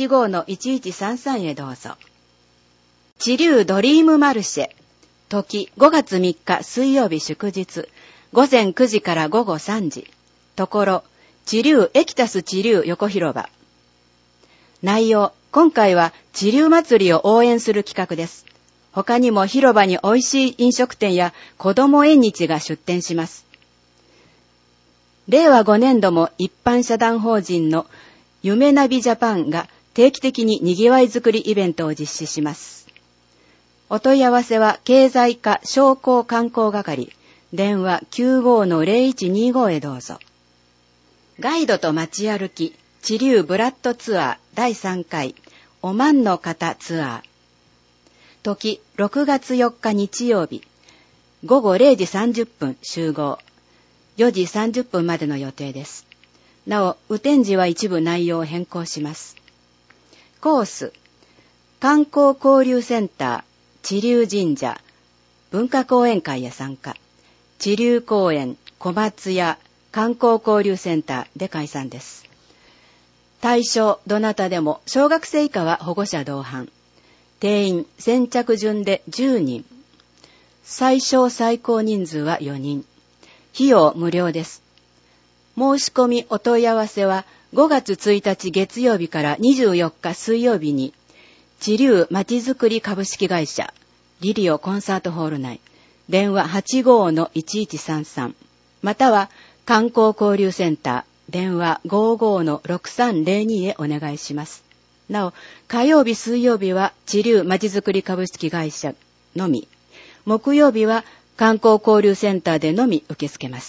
[SPEAKER 3] 85-1133 へどうぞ。知立ドリームマルシェ。時5月3日水曜日祝日。午前9時から午後3時。ところ知立エキタス知立横広場。内容、今回は知立祭りを応援する企画です。他にも広場に美味しい飲食店や子ども縁日が出店します。令和5年度も一般社団法人の夢ナビジャパンが定期的ににぎわいづくりイベントを実施します。お問い合わせは経済課商工観光係電話 95-0125 へどうぞ。ガイドと街歩き知立ブラッドツアー第3回オマンの方ツアー。時6月4日日曜日午後0時30分集合。4時30分までの予定です。なお、雨天時は一部内容を変更します。コース、観光交流センター、知立神社、文化講演会へ参加、知立公園、小松屋、観光交流センターで開催です。対象、どなたでも、小学生以下は保護者同伴。定員、先着順で10人。最小最高人数は4人。費用無料です。申し込みお問い合わせは5月1日月曜日から24日水曜日に知立まちづくり株式会社リリオコンサートホール内電話 85-1133 または観光交流センター電話 55-6302 へお願いします。なお火曜日水曜日は知立まちづくり株式会社のみ、木曜日は観光交流センターでのみ受け付けます。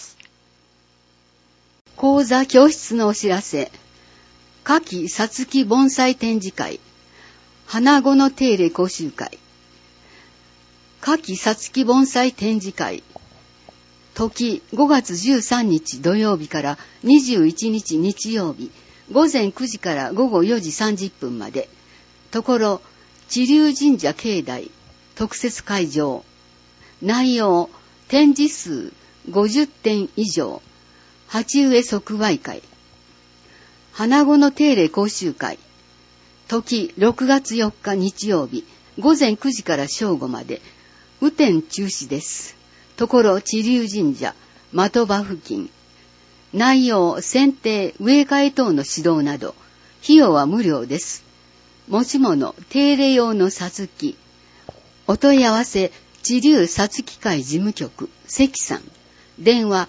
[SPEAKER 1] 講座教室のお知らせ。夏季さつき盆栽展示会。花子の手入れ講習会。夏季さつき盆栽展示会。時5月13日土曜日から21日日曜日。午前9時から午後4時30分まで。ところ、知立神社境内。特設会場。内容、展示数50点以上、鉢植え即売会、花子の手入れ講習会、時6月4日日曜日、午前9時から正午まで、雨天中止です。ところ知立神社、的場付近、内容、剪定、植え替え等の指導など、費用は無料です。持ち物、手入れ用のさつき、お問い合わせ、知立さつき会事務局関さん電話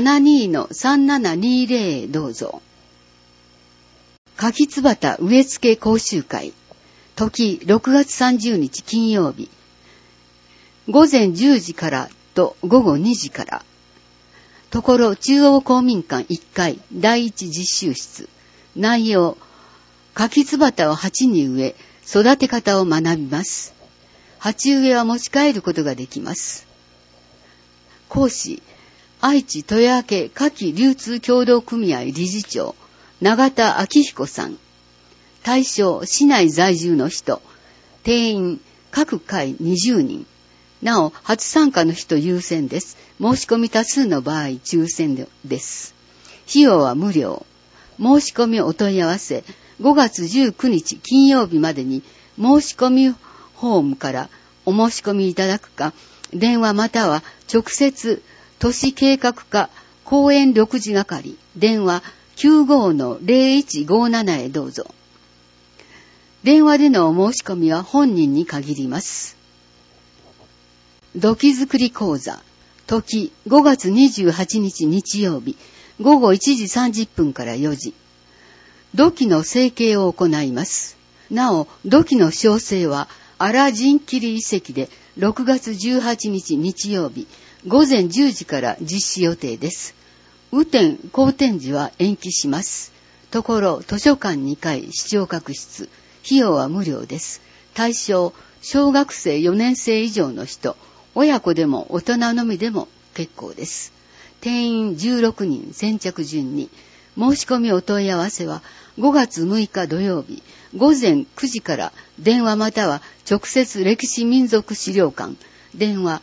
[SPEAKER 1] 72-3720 へどうぞ。柿椿植え付け講習会時6月30日金曜日午前10時からと午後2時からところ中央公民館1階第一実習室内容柿椿を鉢に植え育て方を学びます。鉢植えは持ち帰ることができます。講師、愛知豊明花き流通協同組合理事長、永田昭彦さん。対象、市内在住の人。定員、各会20人。なお、初参加の人優先です。申し込み多数の場合、抽選です。費用は無料。申し込みお問い合わせ、5月19日金曜日までに申し込みホームからお申し込みいただくか、電話または直接都市計画課公園緑地係電話 95-0157 へどうぞ。電話でのお申し込みは本人に限ります。土器作り講座時5月28日日曜日午後1時30分から4時土器の成形を行います。なお土器の焼成は荒陣切遺跡で6月18日日曜日午前10時から実施予定です。雨天、好天時は延期します。ところ図書館2階視聴覚室、費用は無料です。対象、小学生4年生以上の人、 親子でも大人のみでも結構です。定員16人先着順に、申し込みお問い合わせは5月6日土曜日午前9時から電話または直接歴史民族資料館電話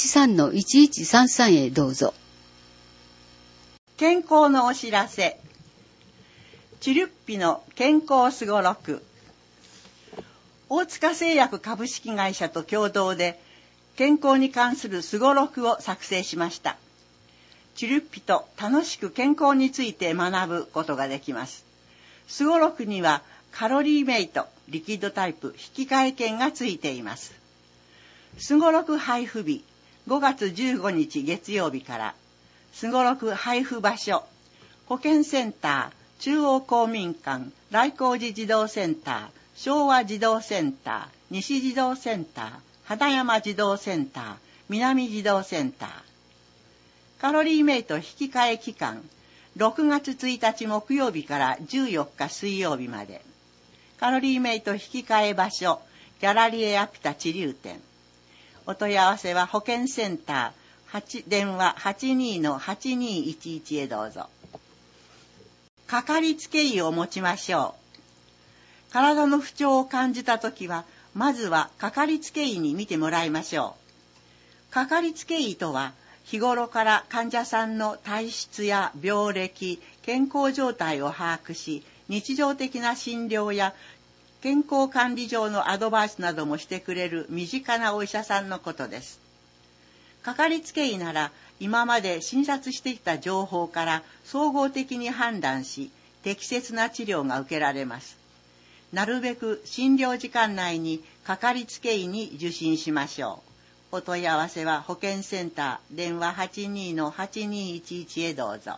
[SPEAKER 1] 83-1133 へどうぞ。
[SPEAKER 2] 健康のお知らせ。チュリュッピの健康すごろく。大塚製薬株式会社と共同で健康に関するすごろくを作成しました。チュリュッピと楽しく健康について学ぶことができます。すごろくにはカロリーメイトリキッドタイプ引換券がついています。すごろく配布日5月15日月曜日から、すごろく配布場所保健センター、中央公民館、来光寺児童センター、昭和児童センター、西児童センター、花山児童センター、南児童センター。カロリーメイト引換期間6月1日木曜日から14日水曜日まで。カロリーメイト引換場所ギャラリエアピタ治療店。お問い合わせは保健センター電話 82-8211 へどうぞ。かかりつけ医を持ちましょう。体の不調を感じたときはまずはかかりつけ医に診てもらいましょう。かかりつけ医とは日頃から患者さんの体質や病歴、健康状態を把握し、日常的な診療や健康管理上のアドバイスなどもしてくれる身近なお医者さんのことです。かかりつけ医なら今まで診察してきた情報から総合的に判断し、適切な治療が受けられます。なるべく診療時間内にかかりつけ医に受診しましょう。お問い合わせは保健センター電話 82-8211 へどうぞ。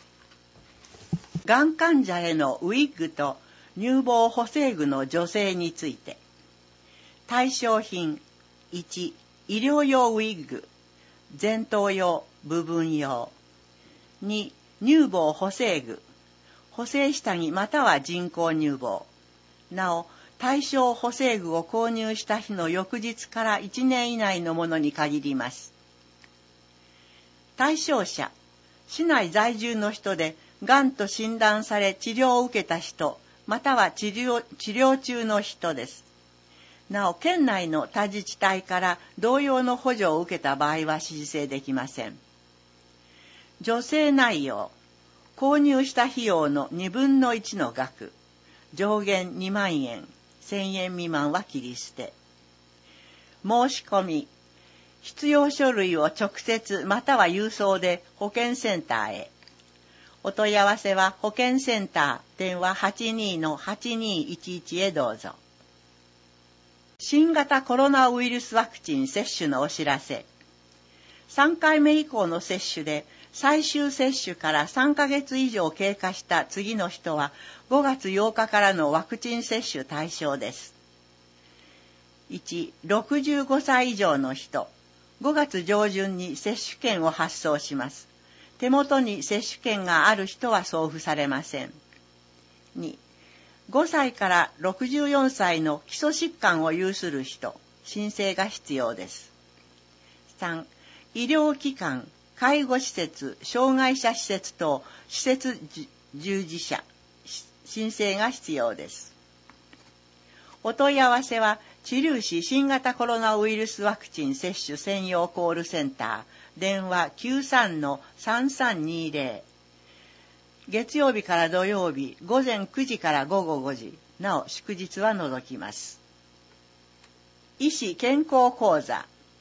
[SPEAKER 2] がん患者へのウィッグと乳房補正具の助成について。対象品1、医療用ウィッグ、前頭用、部分用。2、乳房補正具、補正下着または人工乳房。なお、対象補正具を購入した日の翌日から1年以内のものに限ります。対象者、市内在住の人で、がんと診断され治療を受けた人、または治療中の人です。なお、県内の他自治体から同様の補助を受けた場合は申請できません。助成内容、購入した費用の2分の1の額、上限2万円、1000円未満は切り捨て。申し込み、必要書類を直接または郵送で保健センターへ。お問い合わせは保健センター電話 82-8211 へどうぞ。新型コロナウイルスワクチン接種のお知らせ。3回目以降の接種で最終接種から3ヶ月以上経過した次の人は5月8日からのワクチン接種対象です。1、65歳以上の人、5月上旬に接種券を発送します。手元に接種券がある人は送付されません。2、5歳から64歳の基礎疾患を有する人、申請が必要です。3、医療機関、介護施設、障害者施設等施設従事者、申請が必要です。お問い合わせは知立市新型コロナウイルスワクチン接種専用コールセンター電話 93-3320 月曜日から土曜日午前9時から午後5時、なお祝日は除きます。医師健康講座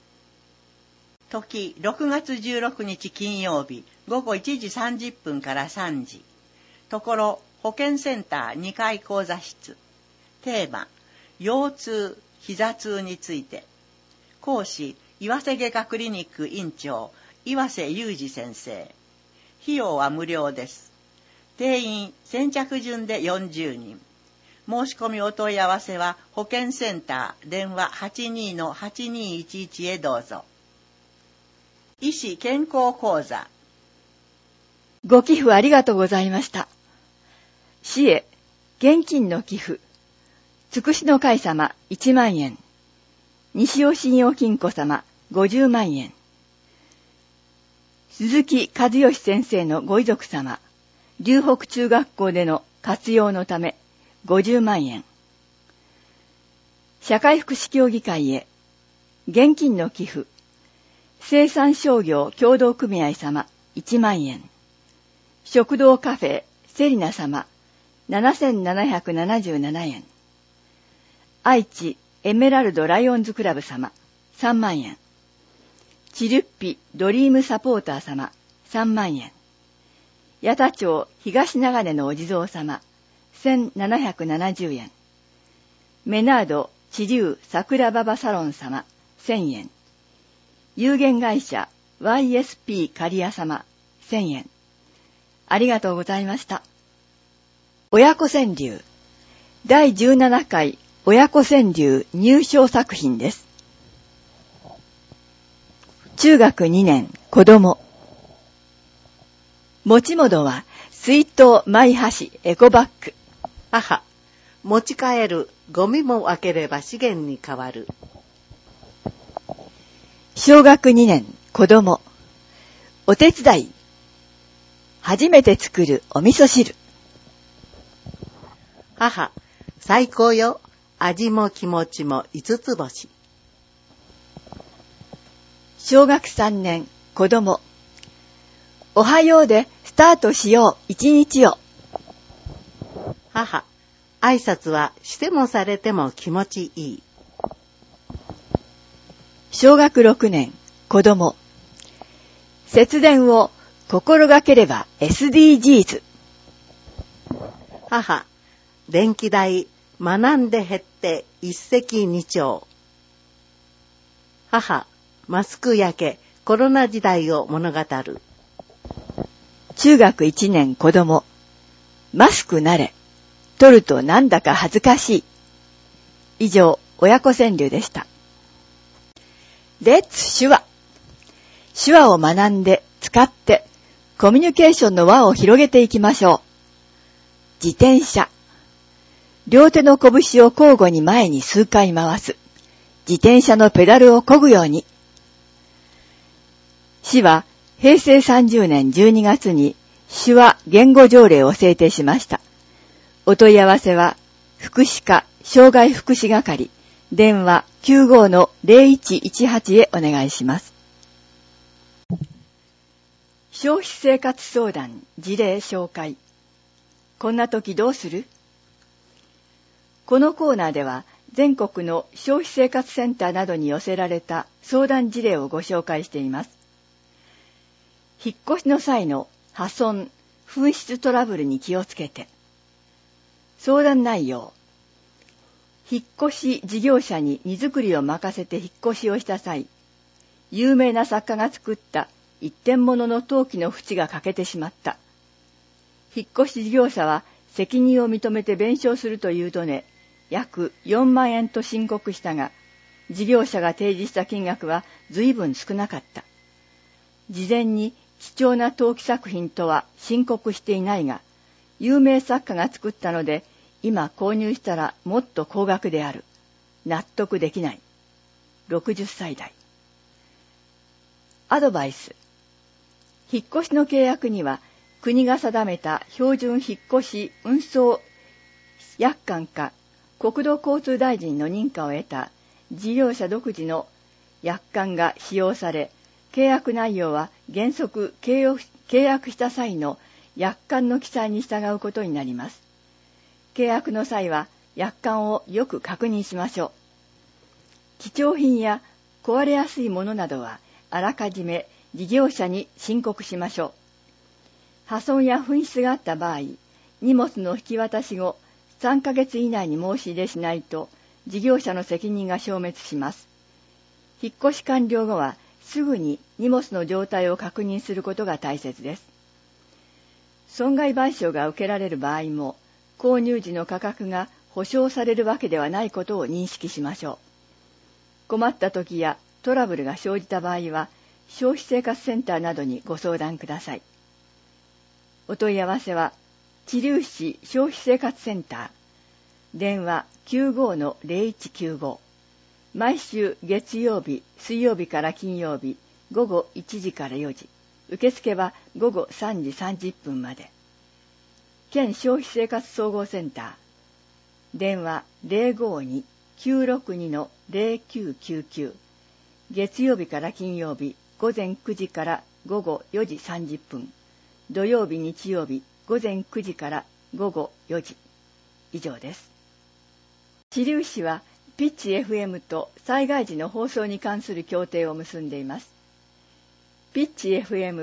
[SPEAKER 2] 時6月16日金曜日午後1時30分から3時、ところ保健センター2階講座室。テーマ、腰痛、膝痛について。講師、岩瀬外科クリニック院長、岩瀬裕二先生。費用は無料です。定員先着順で40人。申し込みお問い合わせは保健センター電話 82-8211 へどうぞ。医師健康講座。
[SPEAKER 3] ご寄付ありがとうございました。市へ現金の寄付。つくしの会様1万円。西尾信用金庫様 50万円。鈴木和義先生のご遺族様、龍北中学校での活用のため50万円。社会福祉協議会へ現金の寄付、生産商業協同組合様1万円。食堂カフェセリナ様7777円。愛知エメラルドライオンズクラブ様3万円。チルッピドリームサポーター様3万円。八田町東長根のお地蔵様1770円。メナード知立桜馬場サロン様1000円。有限会社 YSP 刈谷様1000円。ありがとうございました。親子川柳第17回親子川柳入賞作品です。中学2年子供。持ち物は水筒、マイ箸、エコバッグ。
[SPEAKER 4] 母、持ち帰るゴミも分ければ資源に変わる。
[SPEAKER 3] 小学2年子供。お手伝い。初めて作るお味噌汁。
[SPEAKER 4] 母、最高よ。味も気持ちも5つ星。
[SPEAKER 3] 小学3年子供。おはようでスタートしよう一日を。
[SPEAKER 4] 母、挨拶はしてもされても気持ちいい。
[SPEAKER 3] 小学6年子供。節電を心がければ SDGs。
[SPEAKER 4] 母、電気代学んで減って一石二鳥。母、マスク焼けコロナ時代を物語る。
[SPEAKER 3] 中学1年子供。マスクなれ。取るとなんだか恥ずかしい。以上、親子川柳でした。レッツ手話。手話を学んで使ってコミュニケーションの輪を広げていきましょう。自転車。両手の拳を交互に前に数回回す。自転車のペダルを漕ぐように。市は平成30年12月に手話言語条例を制定しました。お問い合わせは福祉課障害福祉係電話 95-0118 へお願いします。消費生活相談事例紹介。こんな時どうする？このコーナーでは全国の消費生活センターなどに寄せられた相談事例をご紹介しています。引っ越しの際の破損、紛失トラブルに気をつけて。相談内容。引っ越し事業者に荷造りを任せて引っ越しをした際、有名な作家が作った一点物の陶器の縁が欠けてしまった。引っ越し事業者は責任を認めて弁償するというとね、約4万円と申告したが、事業者が提示した金額は随分少なかった。事前に貴重な陶器作品とは申告していないが、有名作家が作ったので、今購入したらもっと高額である。納得できない。60歳代。アドバイス。引っ越しの契約には、国が定めた標準引っ越し運送約款か国土交通大臣の認可を得た事業者独自の約款が使用され、契約内容は原則契約した際の約款の記載に従うことになります。契約の際は約款をよく確認しましょう。貴重品や壊れやすいものなどはあらかじめ事業者に申告しましょう。破損や紛失があった場合、荷物の引き渡し後3ヶ月以内に申し入れしないと事業者の責任が消滅します。引っ越し完了後はすぐに荷物の状態を確認することが大切です。損害賠償が受けられる場合も、購入時の価格が保証されるわけではないことを認識しましょう。困った時やトラブルが生じた場合は、消費生活センターなどにご相談ください。お問い合わせは、知立市消費生活センター、電話 95-0195、 毎週月曜日、水曜日から金曜日、午後1時から4時。受付は午後3時30分まで。県消費生活総合センター。電話 052-962-0999。月曜日から金曜日、午前9時から午後4時30分。土曜日、日曜日、午前9時から午後4時。以上です。知立市はピッチ FM と災害時の放送に関する協定を結んでいます。ピッチ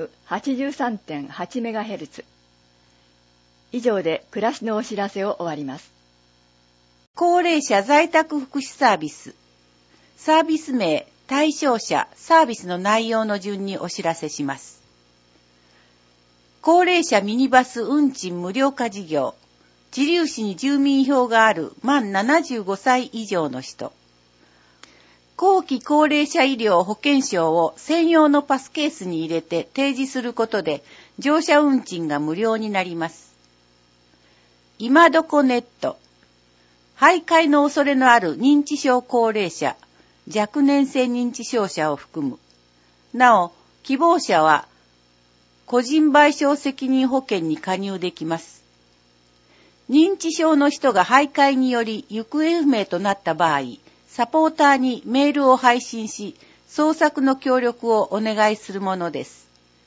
[SPEAKER 3] FM83.8MHz。以上で暮らしのお知らせを終わります。
[SPEAKER 7] 高齢者在宅福祉サービス。サービス名、対象者、サービスの内容の順にお知らせします。高齢者ミニバス運賃無料化事業。知立市に住民票がある満75歳以上の人。後期高齢者医療保険証を専用のパスケースに入れて提示することで乗車運賃が無料になります。今どこネット。徘徊の恐れのある認知症高齢者、若年性認知症者を含む。なお、希望者は個人賠償責任保険に加入できます。認知症の人が徘徊により行方不明となった場合、サポーターにメールを配信し、捜索の協力をお願いするものです。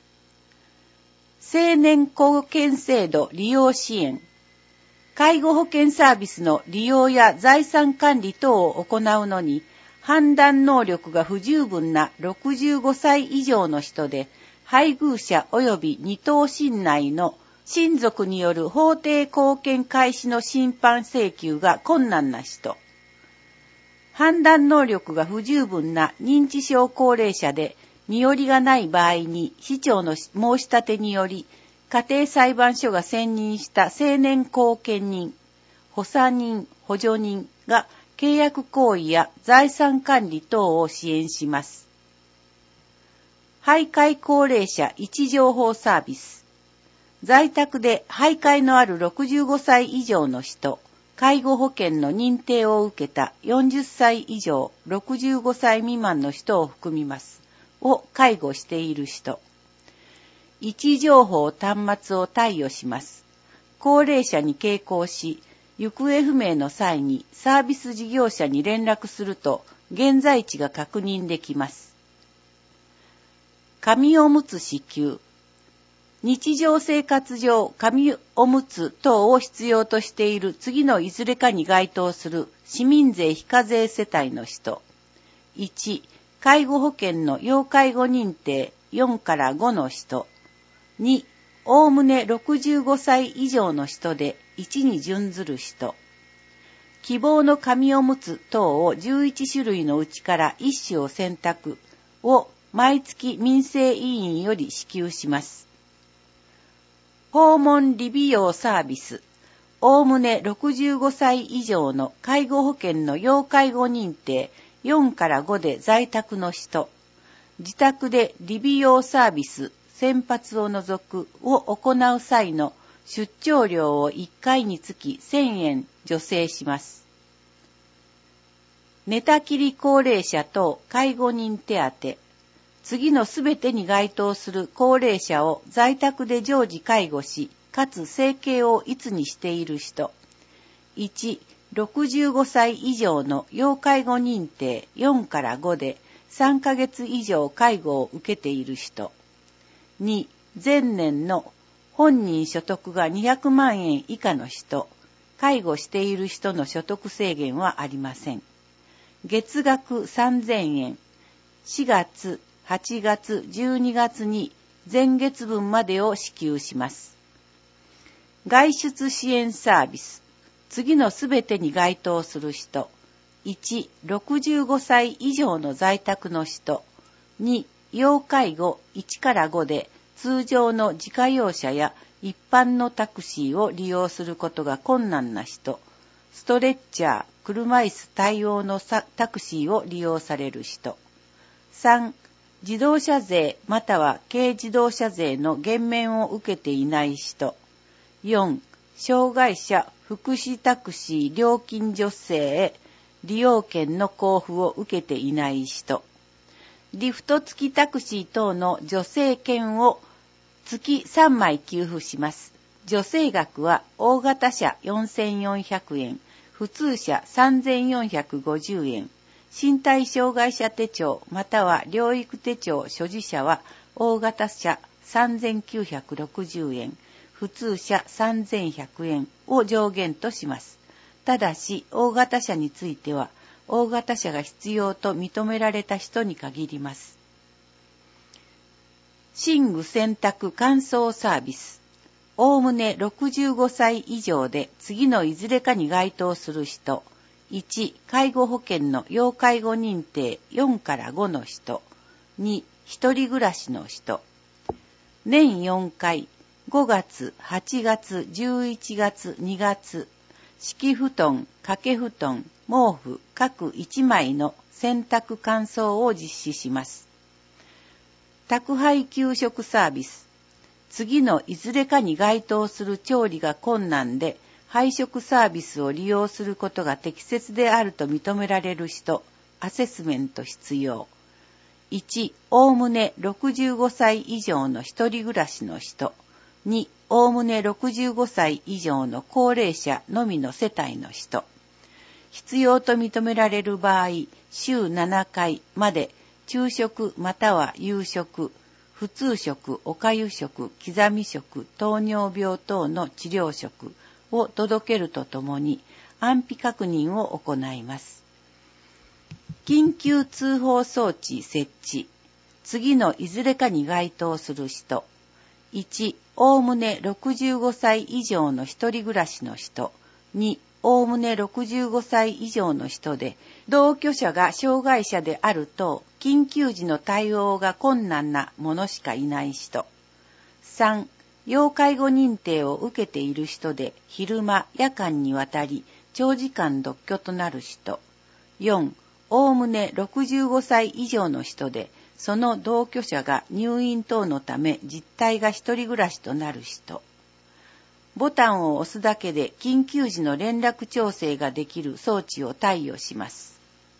[SPEAKER 7] 青年貢献制度利用支援。介護保険サービスの利用や財産管理等を行うのに、判断能力が不十分な65歳以上の人で、配偶者及び二等親内の親族による法定貢献開始の審判請求が困難な人。判断能力が不十分な認知症高齢者で身寄りがない場合に市長の申し立てにより家庭裁判所が選任した成年後見人、補佐人、補助人が契約行為や財産管理等を支援します。徘徊高齢者位置情報サービス。在宅で徘徊のある65歳以上の人、介護保険の認定を受けた40歳以上65歳未満の人を含みます。を介護している人。位置情報端末を貸与します。高齢者に携行し、行方不明の際にサービス事業者に連絡すると現在地が確認できます。紙おむつ支給。日常生活上紙おむつ等を必要としている次のいずれかに該当する市民税非課税世帯の人。1、介護保険の要介護認定4から5の人。2、おおむね65歳以上の人で1に準ずる人。希望の紙おむつ等を11種類のうちから1種を選択を毎月民生委員より支給します。訪問理美容サービス。おおむね65歳以上の介護保険の要介護認定4から5で在宅の人。自宅で理美容サービス、洗髪を除くを行う際の出張料を1回につき1000円助成します。寝たきり高齢者等介護人手当。次のすべてに該当する高齢者を在宅で常時介護し、かつ生計をいつにしている人。1、65歳以上の要介護認定4から5で3ヶ月以上介護を受けている人。2、前年の本人所得が200万円以下の人。介護している人の所得制限はありません。月額3000円。4月、8月、12月に前月分までを支給します。外出支援サービス。次のすべてに該当する人。1、65歳以上の在宅の人。2、要介護1から5で通常の自家用車や一般のタクシーを利用することが困難な人。ストレッチャー、車椅子対応のタクシーを利用される人。3、自動車税または軽自動車税の減免を受けていない人。4、障害者福祉タクシー料金助成利用券の交付を受けていない人、リフト付きタクシー等の助成券を月3枚給付します。助成額は大型車4400円、普通車3450円、身体障害者手帳または療育手帳所持者は大型車3960円、普通車3100円を上限とします。ただし、大型車については、大型車が必要と認められた人に限ります。寝具洗濯乾燥サービス。おおむね65歳以上で次のいずれかに該当する人。1、介護保険の要介護認定4から5の人。2、一人暮らしの人。年4回、5月、8月、11月、2月、敷布団、掛け布団、毛布各1枚の洗濯乾燥を実施します。宅配給食サービス。次のいずれかに該当する調理が困難で、配食サービスを利用することが適切であると認められる人、アセスメント必要。1、おおむね65歳以上の一人暮らしの人。2、おおむね65歳以上の高齢者のみの世帯の人。必要と認められる場合、週7回まで昼食または夕食、普通食、おかゆ食、刻み食、糖尿病等の治療食を届けるとともに安否確認を行います。緊急通報装置設置。次のいずれかに該当する人。1、おおむね65歳以上の一人暮らしの人。2、おおむね65歳以上の人で、同居者が障害者であると、緊急時の対応が困難な者しかいない人。3、要介護認定を受けている人で、昼間、夜間にわたり、長時間独居となる人。4、おおむね65歳以上の人で、その同居者が入院等のため実態が一人暮らしとなる人。ボタンを押すだけで緊急時の連絡調整ができる装置を貸与します。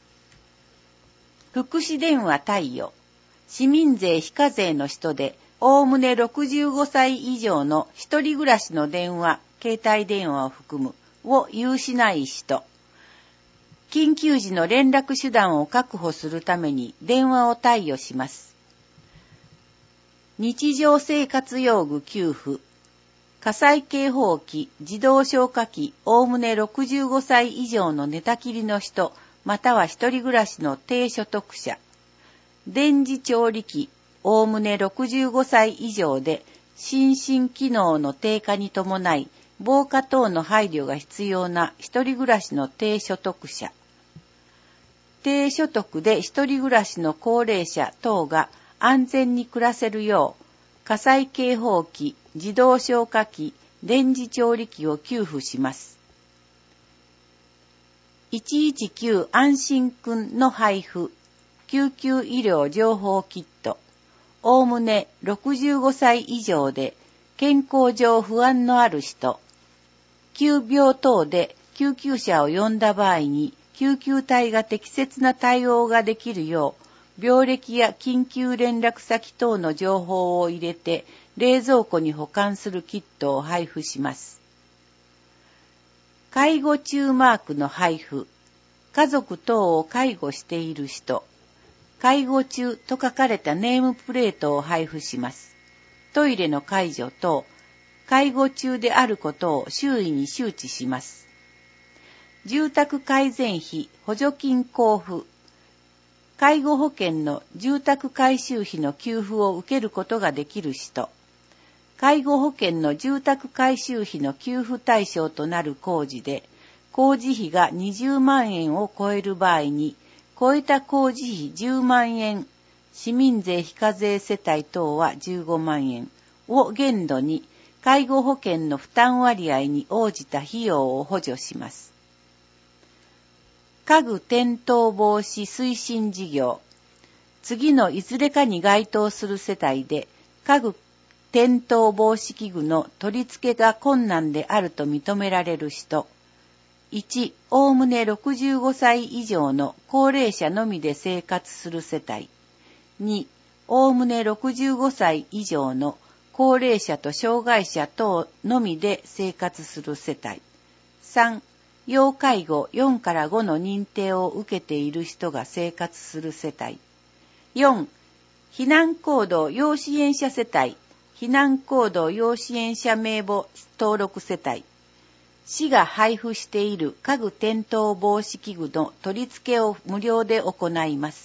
[SPEAKER 7] 福祉電話貸与。市民税非課税の人で、おおむね65歳以上の一人暮らしの電話、携帯電話を含むを有しない人。緊急時の連絡手段を確保するために電話を貸与します。日常生活用具給付。火災警報器、自動消火器、おおむね65歳以上の寝たきりの人、または一人暮らしの低所得者。電磁調理器、おおむね65歳以上で、心身機能の低下に伴い、防火等の配慮が必要な一人暮らしの低所得者。低所得で一人暮らしの高齢者等が安全に暮らせるよう、火災警報器、自動消火器、電磁調理器を給付します。119安心くんの配布。救急医療情報キット。おおむね65歳以上で健康上不安のある人。急病等で救急車を呼んだ場合に救急隊が適切な対応ができるよう、病歴や緊急連絡先等の情報を入れて冷蔵庫に保管するキットを配布します。介護中マークの配布。家族等を介護している人。介護中と書かれたネームプレートを配布します。トイレの介助と介護中であることを周囲に周知します。住宅改善費補助金交付。介護保険の住宅改修費の給付を受けることができる人。介護保険の住宅改修費の給付対象となる工事で、工事費が20万円を超える場合に、超えた工事費10万円、市民税非課税世帯等は15万円を限度に、介護保険の負担割合に応じた費用を補助します。家具転倒防止推進事業。次のいずれかに該当する世帯で、家具転倒防止器具の取り付けが困難であると認められる人。 1、おおむね65歳以上の高齢者のみで生活する世帯。2、おおむね65歳以上の高齢者と障害者等のみで生活する世帯。3、要介護4から5の認定を受けている人が生活する世帯。4、避難行動要支援者世帯、避難行動要支援者名簿登録世帯。市が配布している家具転倒防止器具の取り付けを無料で行います。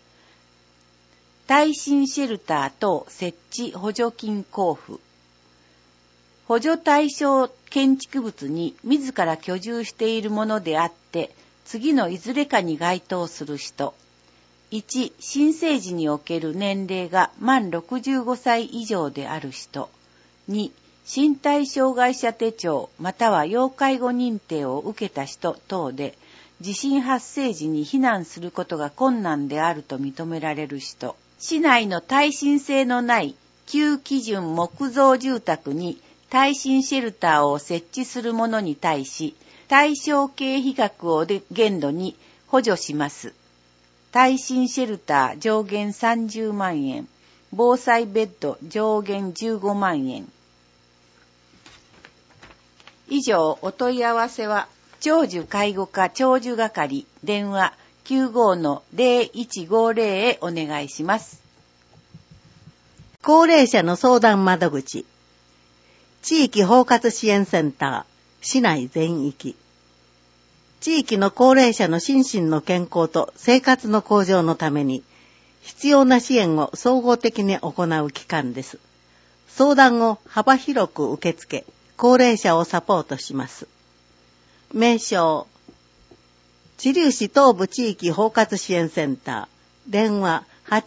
[SPEAKER 7] 耐震シェルター等設置補助金交付。補助対象建築物に自ら居住しているものであって、次のいずれかに該当する人。1、新生児における年齢が満65歳以上である人。2、身体障害者手帳または要介護認定を受けた人等で、地震発生時に避難することが困難であると認められる人。市内の耐震性のない旧基準木造住宅に耐震シェルターを設置する者に対し、対象経費額を限度に補助します。耐震シェルター上限30万円、防災ベッド上限15万円。以上、お問い合わせは、長寿介護課長寿係電話 95-0150 へお願いします。
[SPEAKER 4] 高齢者の相談窓口。地域包括支援センター、市内全域。地域の高齢者の心身の健康と生活の向上のために、必要な支援を総合的に行う機関です。相談を幅広く受け付け、高齢者をサポートします。名称、知立市東部地域包括支援センター、電話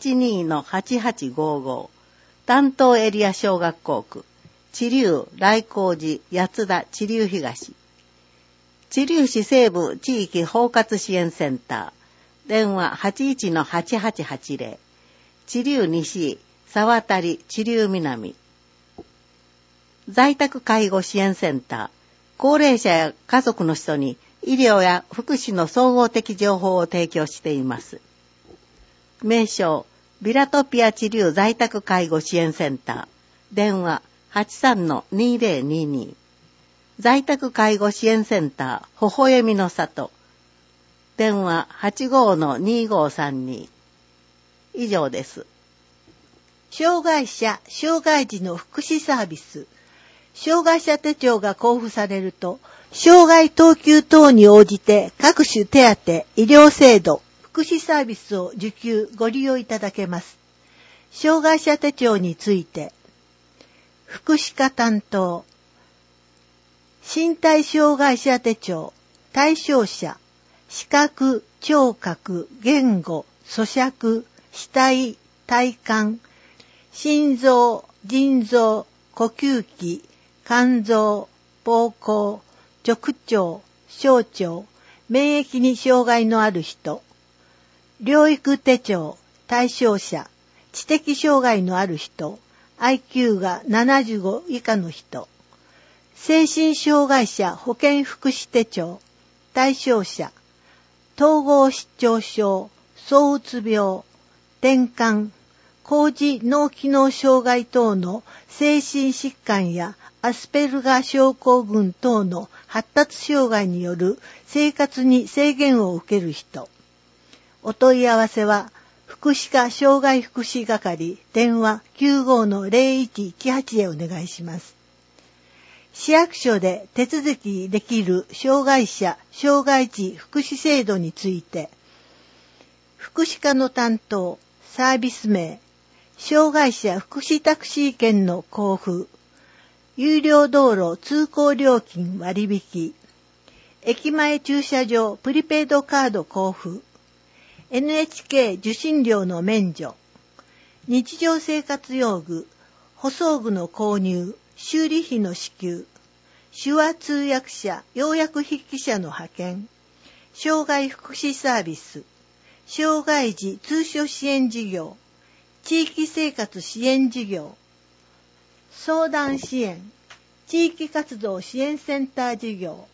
[SPEAKER 4] 82-8855、担当エリア小学校区、知立来光寺八田知立東、知立市西部地域包括支援センター、電話 81-8880、知立西沢渡知立南、在宅介護支援センター、高齢者や家族の人に医療や福祉の総合的情報を提供しています。名称、ビラトピア治療在宅介護支援センター、電話 83-2022、在宅介護支援センター、微笑みの里、電話 85-2532。以上です。
[SPEAKER 5] 障害者、障害児の福祉サービス。障害者手帳が交付されると、障害等級等に応じて各種手当、医療制度、福祉サービスを受給、ご利用いただけます。障害者手帳について、福祉課担当、身体障害者手帳、対象者、視覚、聴覚、言語、咀嚼、死体、体感、心臓、腎臓、呼吸器、肝臓、膀胱、直腸、小腸、免疫に障害のある人、療育手帳、対象者、知的障害のある人、IQ が75以下の人、精神障害者保健福祉手帳、対象者、統合失調症、躁うつ病、転換、高次脳機能障害等の精神疾患やアスペルガー症候群等の発達障害による生活に制限を受ける人。お問い合わせは、福祉課障害福祉係電話 95-0118 へお願いします。市役所で手続きできる障害者、障害児福祉制度について、福祉課の担当、サービス名、障害者福祉タクシー券の交付、有料道路通行料金割引、駅前駐車場プリペイドカード交付、NHK 受信料の免除、日常生活用具、補装具の購入、修理費の支給、手話通訳者、要約筆記者の派遣、障害福祉サービス、障害児通所支援事業、地域生活支援事業、相談支援、地域活動支援センター事業、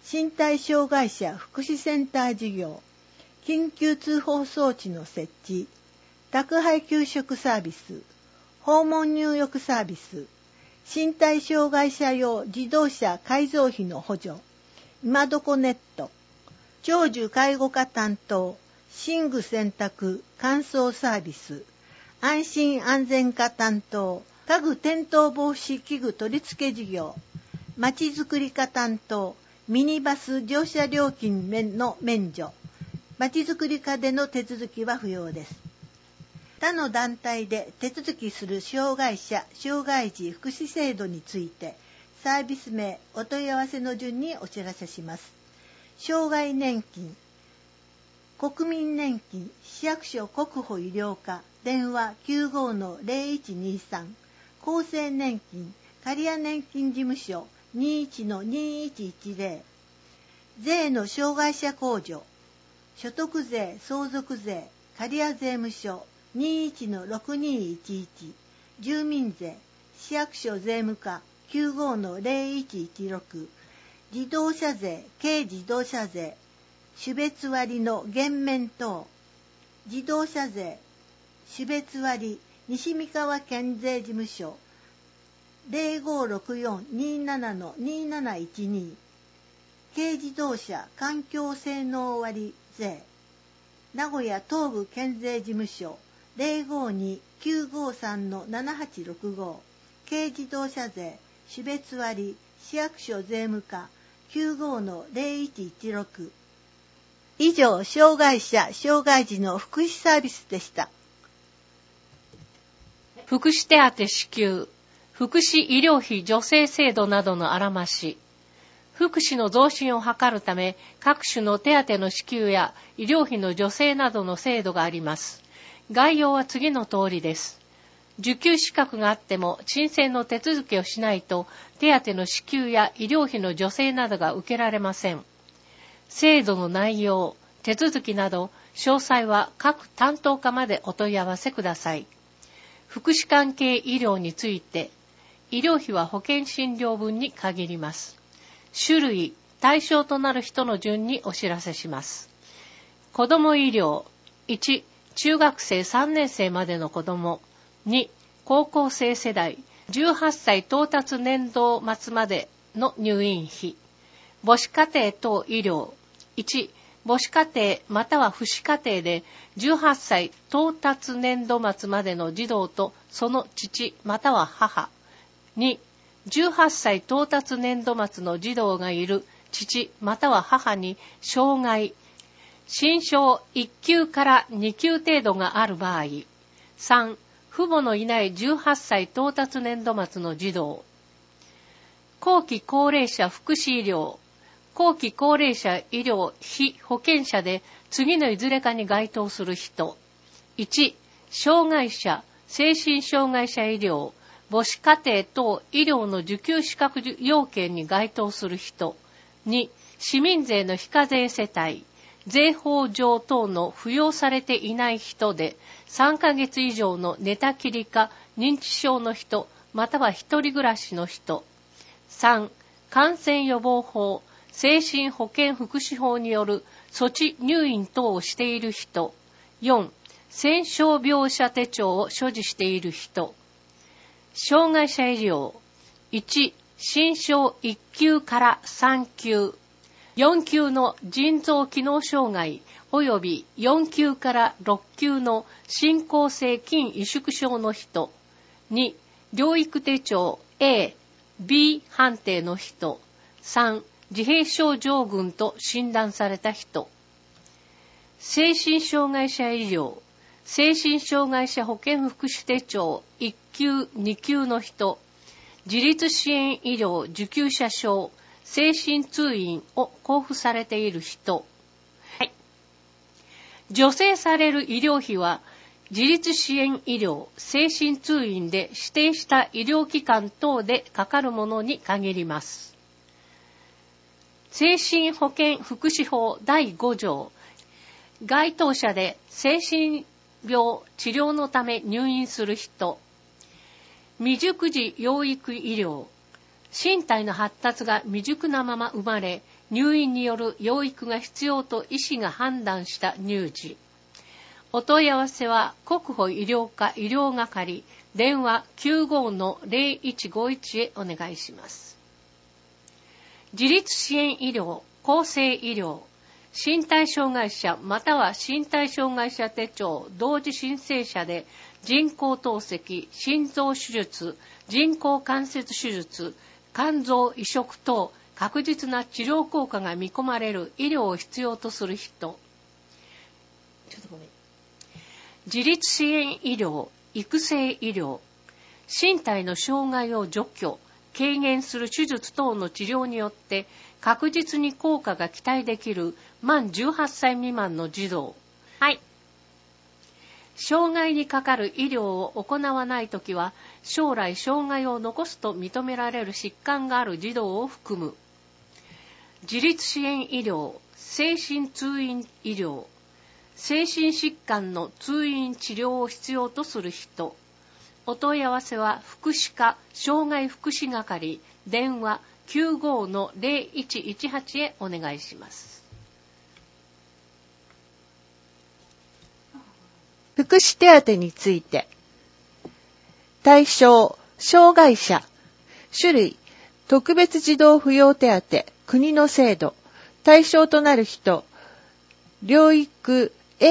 [SPEAKER 5] 身体障害者福祉センター事業、緊急通報装置の設置、宅配給食サービス、訪問入浴サービス、身体障害者用自動車改造費の補助、今どこネット、長寿介護課担当、寝具洗濯乾燥サービス、安心安全課担当、家具転倒防止器具取り付け事業、まちづくり課担当、ミニバス乗車料金の免除、まちづくり課での手続きは不要です。他の団体で手続きする障害者・障害児福祉制度について、サービス名、お問い合わせの順にお知らせします。障害年金、国民年金、市役所国保医療課、電話 95-0123、厚生年金、刈谷年金事務所 21-2110、税の障害者控除、所得税、相続税、刈谷税務署 21-6211、住民税、市役所税務課 95-0116、自動車税、軽自動車税、種別割の減免等、自動車税、種別割、西三河県税事務所 0564-27-2712、軽自動車環境性能割税、名古屋東部県税事務所 052-953-7865、軽自動車税種別割、市役所税務課 95-0116。以上、障害者・障害児の福祉サービスでした。
[SPEAKER 6] 福祉手当支給、福祉医療費助成制度などのあらまし、福祉の増進を図るため、各種の手当の支給や医療費の助成などの制度があります。概要は次の通りです。受給資格があっても申請の手続きをしないと、手当の支給や医療費の助成などが受けられません。制度の内容、手続きなど、詳細は各担当課までお問い合わせください。福祉関係医療について、医療費は保険診療分に限ります。種類、対象となる人の順にお知らせします。子ども医療、1、中学生3年生までの子ども、2、高校生世代、18歳到達年度末までの入院費、母子家庭等医療、1、母子家庭または父子家庭で18歳到達年度末までの児童とその父または母、2、18歳到達年度末の児童がいる父または母に障害、身長1級から2級程度がある場合、3、父母のいない18歳到達年度末の児童、後期高齢者福祉医療、後期高齢者医療被保険者で次のいずれかに該当する人、1、障害者、精神障害者医療、母子家庭等医療の受給資格要件に該当する人、2、市民税の非課税世帯、税法上等の扶養されていない人で3ヶ月以上の寝たきりか認知症の人または一人暮らしの人、3、感染予防法、精神保健福祉法による措置入院等をしている人、4、戦傷病者手帳を所持している人、障害者医療、1、身長1級から3級、4級の腎臓機能障害及び4級から6級の進行性筋萎縮症の人、2、療育手帳 A、B 判定の人、3、自閉症状群と診断された人、精神障害者医療、精神障害者保健福祉手帳1級2級の人、自立支援医療受給者証精神通院を交付されている人、はい、助成される医療費は自立支援医療精神通院で指定した医療機関等でかかるものに限ります。精神保健福祉法第5条、該当者で精神病治療のため入院する人、未熟児養育医療、身体の発達が未熟なまま生まれ、 入院による養育が必要と医師が判断した乳児。お問い合わせは国保医療課医療係電話 95-0151 へお願いします。自立支援医療、厚生医療、身体障害者または身体障害者手帳同時申請者で人工透析、心臓手術、人工関節手術、肝臓移植等確実な治療効果が見込まれる医療を必要とする人。自立支援医療、育成医療、身体の障害を除去、軽減する手術等の治療によって確実に効果が期待できる満18歳未満の児童。はい。障害にかかる医療を行わないときは、将来障害を残すと認められる疾患がある児童を含む。自立支援医療、精神通院医療、精神疾患の通院治療を必要とする人。お問い合わせは福祉課障害福祉係電話 95-0118 へお願いします。
[SPEAKER 5] 福祉手当について。対象、障害者。種類、特別児童扶養手当、国の制度。対象となる人、療育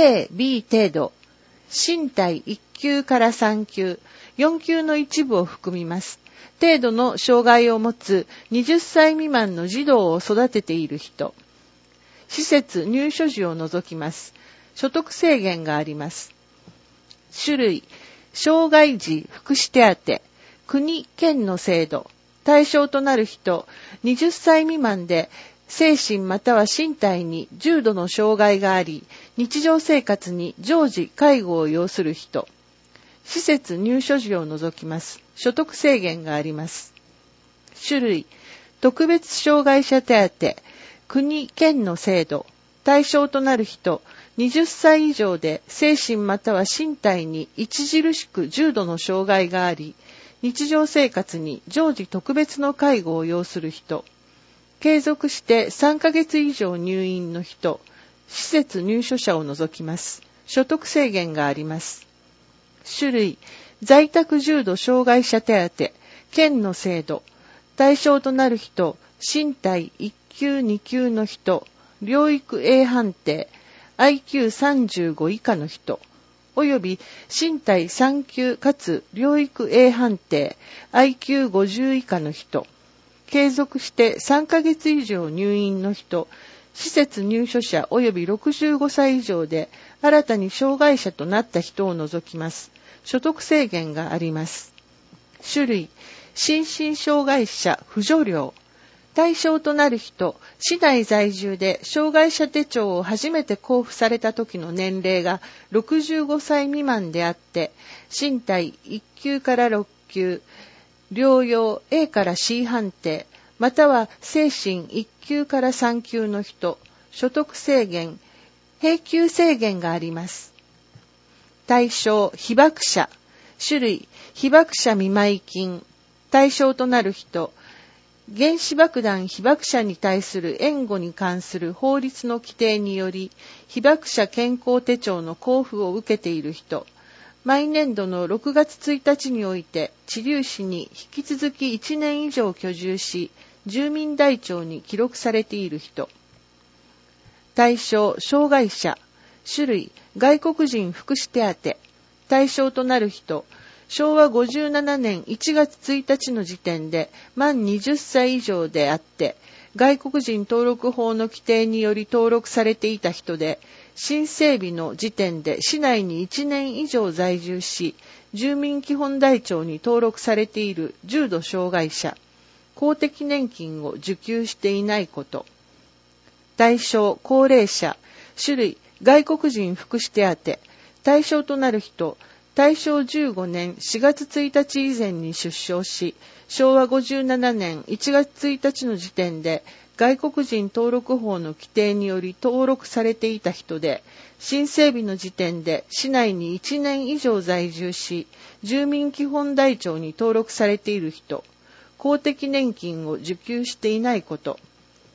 [SPEAKER 5] A、B 程度。身体1級から3級、4級の一部を含みます。程度の障害を持つ20歳未満の児童を育てている人。施設入所時を除きます。所得制限があります。種類、障害児福祉手当、国・県の制度。対象となる人、20歳未満で精神または身体に重度の障害があり、日常生活に常時介護を要する人。施設入所時を除きます。所得制限があります。種類、特別障害者手当、国・県の制度。対象となる人、20歳以上で精神または身体に著しく重度の障害があり、日常生活に常時特別の介護を要する人。継続して3ヶ月以上入院の人、施設入所者を除きます。所得制限があります。種類、在宅重度障害者手当、県の制度。対象となる人、身体1級2級の人、療育 A 判定、IQ35 以下の人、および身体3級かつ療育 A 判定、IQ50 以下の人、継続して3ヶ月以上入院の人、施設入所者および65歳以上で新たに障害者となった人を除きます。所得制限があります。種類、心身障害者扶助料。対象となる人、市内在住で障害者手帳を初めて交付された時の年齢が65歳未満であって、身体1級から6級、療養 A から C 判定、または精神1級から3級の人、所得制限、平給制限があります。対象、被爆者。種類、被爆者見舞金。対象となる人、原子爆弾被爆者に対する援護に関する法律の規定により、被爆者健康手帳の交付を受けている人、毎年度の6月1日において、知立市に引き続き1年以上居住し、住民台帳に記録されている人。対象、障害者。種類、外国人福祉手当。対象となる人、昭和57年1月1日の時点で満20歳以上であって、外国人登録法の規定により登録されていた人で、申請日の時点で市内に1年以上在住し、住民基本台帳に登録されている重度障害者、公的年金を受給していないこと。対象、高齢者。種類、外国人福祉手当。対象となる人、大正15年4月1日以前に出生し、昭和57年1月1日の時点で外国人登録法の規定により登録されていた人で、申請日の時点で市内に1年以上在住し、住民基本台帳に登録されている人、公的年金を受給していないこと。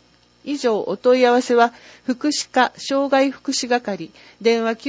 [SPEAKER 8] 以上お問い合わせは、福祉課障害福祉係、電話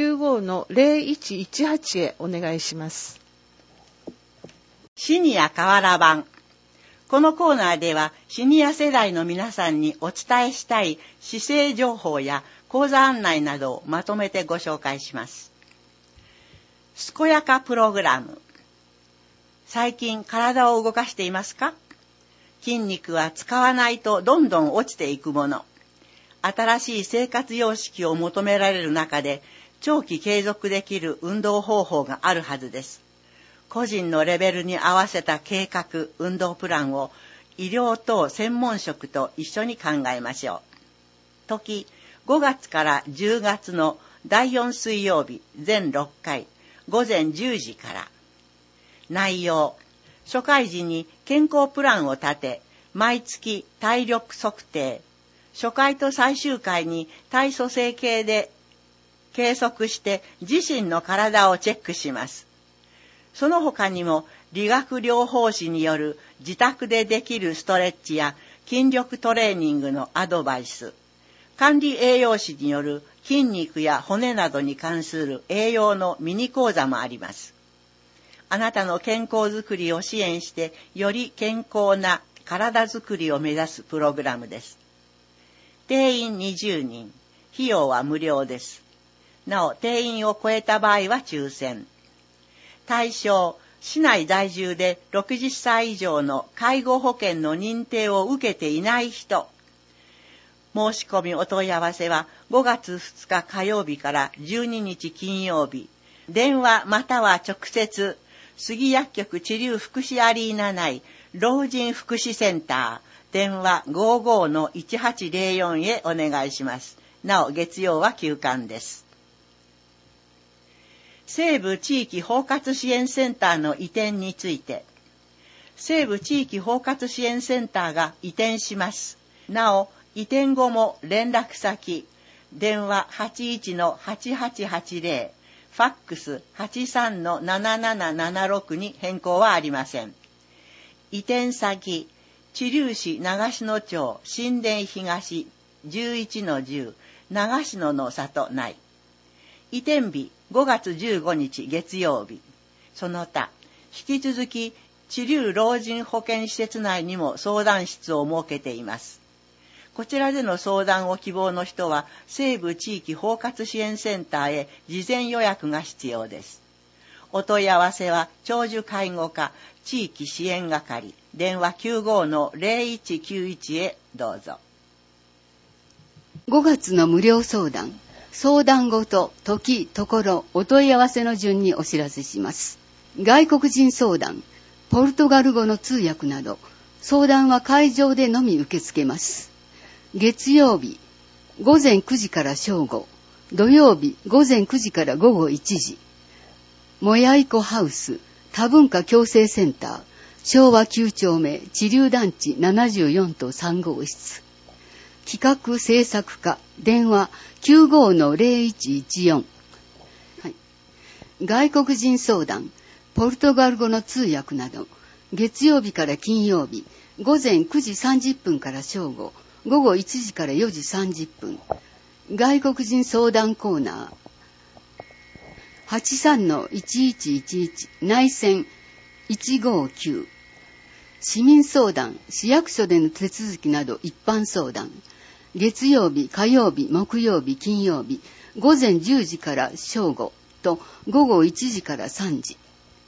[SPEAKER 8] 95-0118 へお願いします。
[SPEAKER 2] シニア瓦版。このコーナーでは、シニア世代の皆さんにお伝えしたい市政情報や講座案内などをまとめてご紹介します。健やかプログラム。最近体を動かしていますか？筋肉は使わないとどんどん落ちていくもの。新しい生活様式を求められる中で、長期継続できる運動方法があるはずです。個人のレベルに合わせた計画、運動プランを医療等専門職と一緒に考えましょう。時、5月から10月の第4水曜日、全6回、午前10時から。内容、初回時に健康プランを立て、毎月体力測定、初回と最終回に体組成計で計測して自身の体をチェックします。その他にも理学療法士による自宅でできるストレッチや筋力トレーニングのアドバイス、管理栄養士による筋肉や骨などに関する栄養のミニ講座もあります。あなたの健康づくりを支援して、より健康な体づくりを目指すプログラムです。定員20人、費用は無料です。なお、定員を超えた場合は抽選。対象、市内在住で60歳以上の介護保険の認定を受けていない人。申し込みお問い合わせは5月2日火曜日から12日金曜日。電話または直接、杉薬局知立福祉アリーナ内老人福祉センター電話 55-1804 へお願いします。なお月曜は休館です。西部地域包括支援センターの移転について、西部地域包括支援センターが移転します。なお移転後も連絡先電話 81-8880ファックス 83-7776 に変更はありません。移転先、知立市長篠町新田東 11-10 長篠の里内。移転日5月15日月曜日。その他、引き続き知立老人保健施設内にも相談室を設けています。こちらでの相談を希望の人は、西部地域包括支援センターへ事前予約が必要です。お問い合わせは、長寿介護課地域支援係、電話 95-0191 へどうぞ。
[SPEAKER 1] 5月の無料相談、相談ごと、時、ところ、お問い合わせの順にお知らせします。外国人相談、ポルトガル語の通訳など、相談は会場でのみ受け付けます。月曜日、午前9時から正午、土曜日、午前9時から午後1時、もやいこハウス、多文化共生センター、昭和9丁目、知立団地74と3号室、企画制作課、電話 95-0114、外国人相談、ポルトガル語の通訳など、月曜日から金曜日、午前9時30分から正午、午後1時から4時30分、外国人相談コーナー 83-1111 内線159、市民相談、市役所での手続きなど一般相談、月曜日、火曜日、木曜日、金曜日、午前10時から正午と午後1時から3時。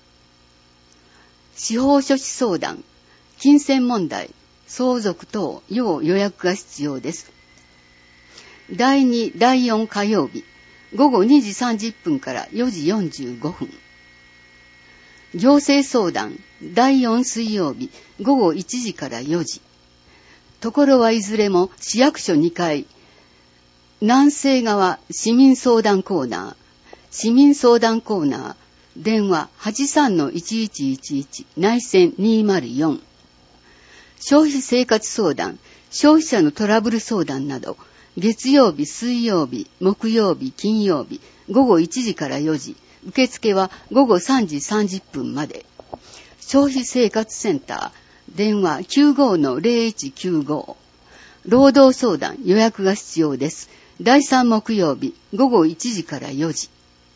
[SPEAKER 1] 司法書士相談、金銭問題、相続等、要予約が必要です。第2、第4火曜日、午後2時30分から4時45分。行政相談、第4水曜日、午後1時から4時。ところはいずれも市役所2階、南西側市民相談コーナー、市民相談コーナー、電話 83-1111 内線204。消費生活相談、消費者のトラブル相談など、月曜日、水曜日、木曜日、金曜日、午後1時から4時、受付は午後3時30分まで。消費生活センター、電話 95-0195。 労働相談予約が必要です。第3木曜日午後1時から4時。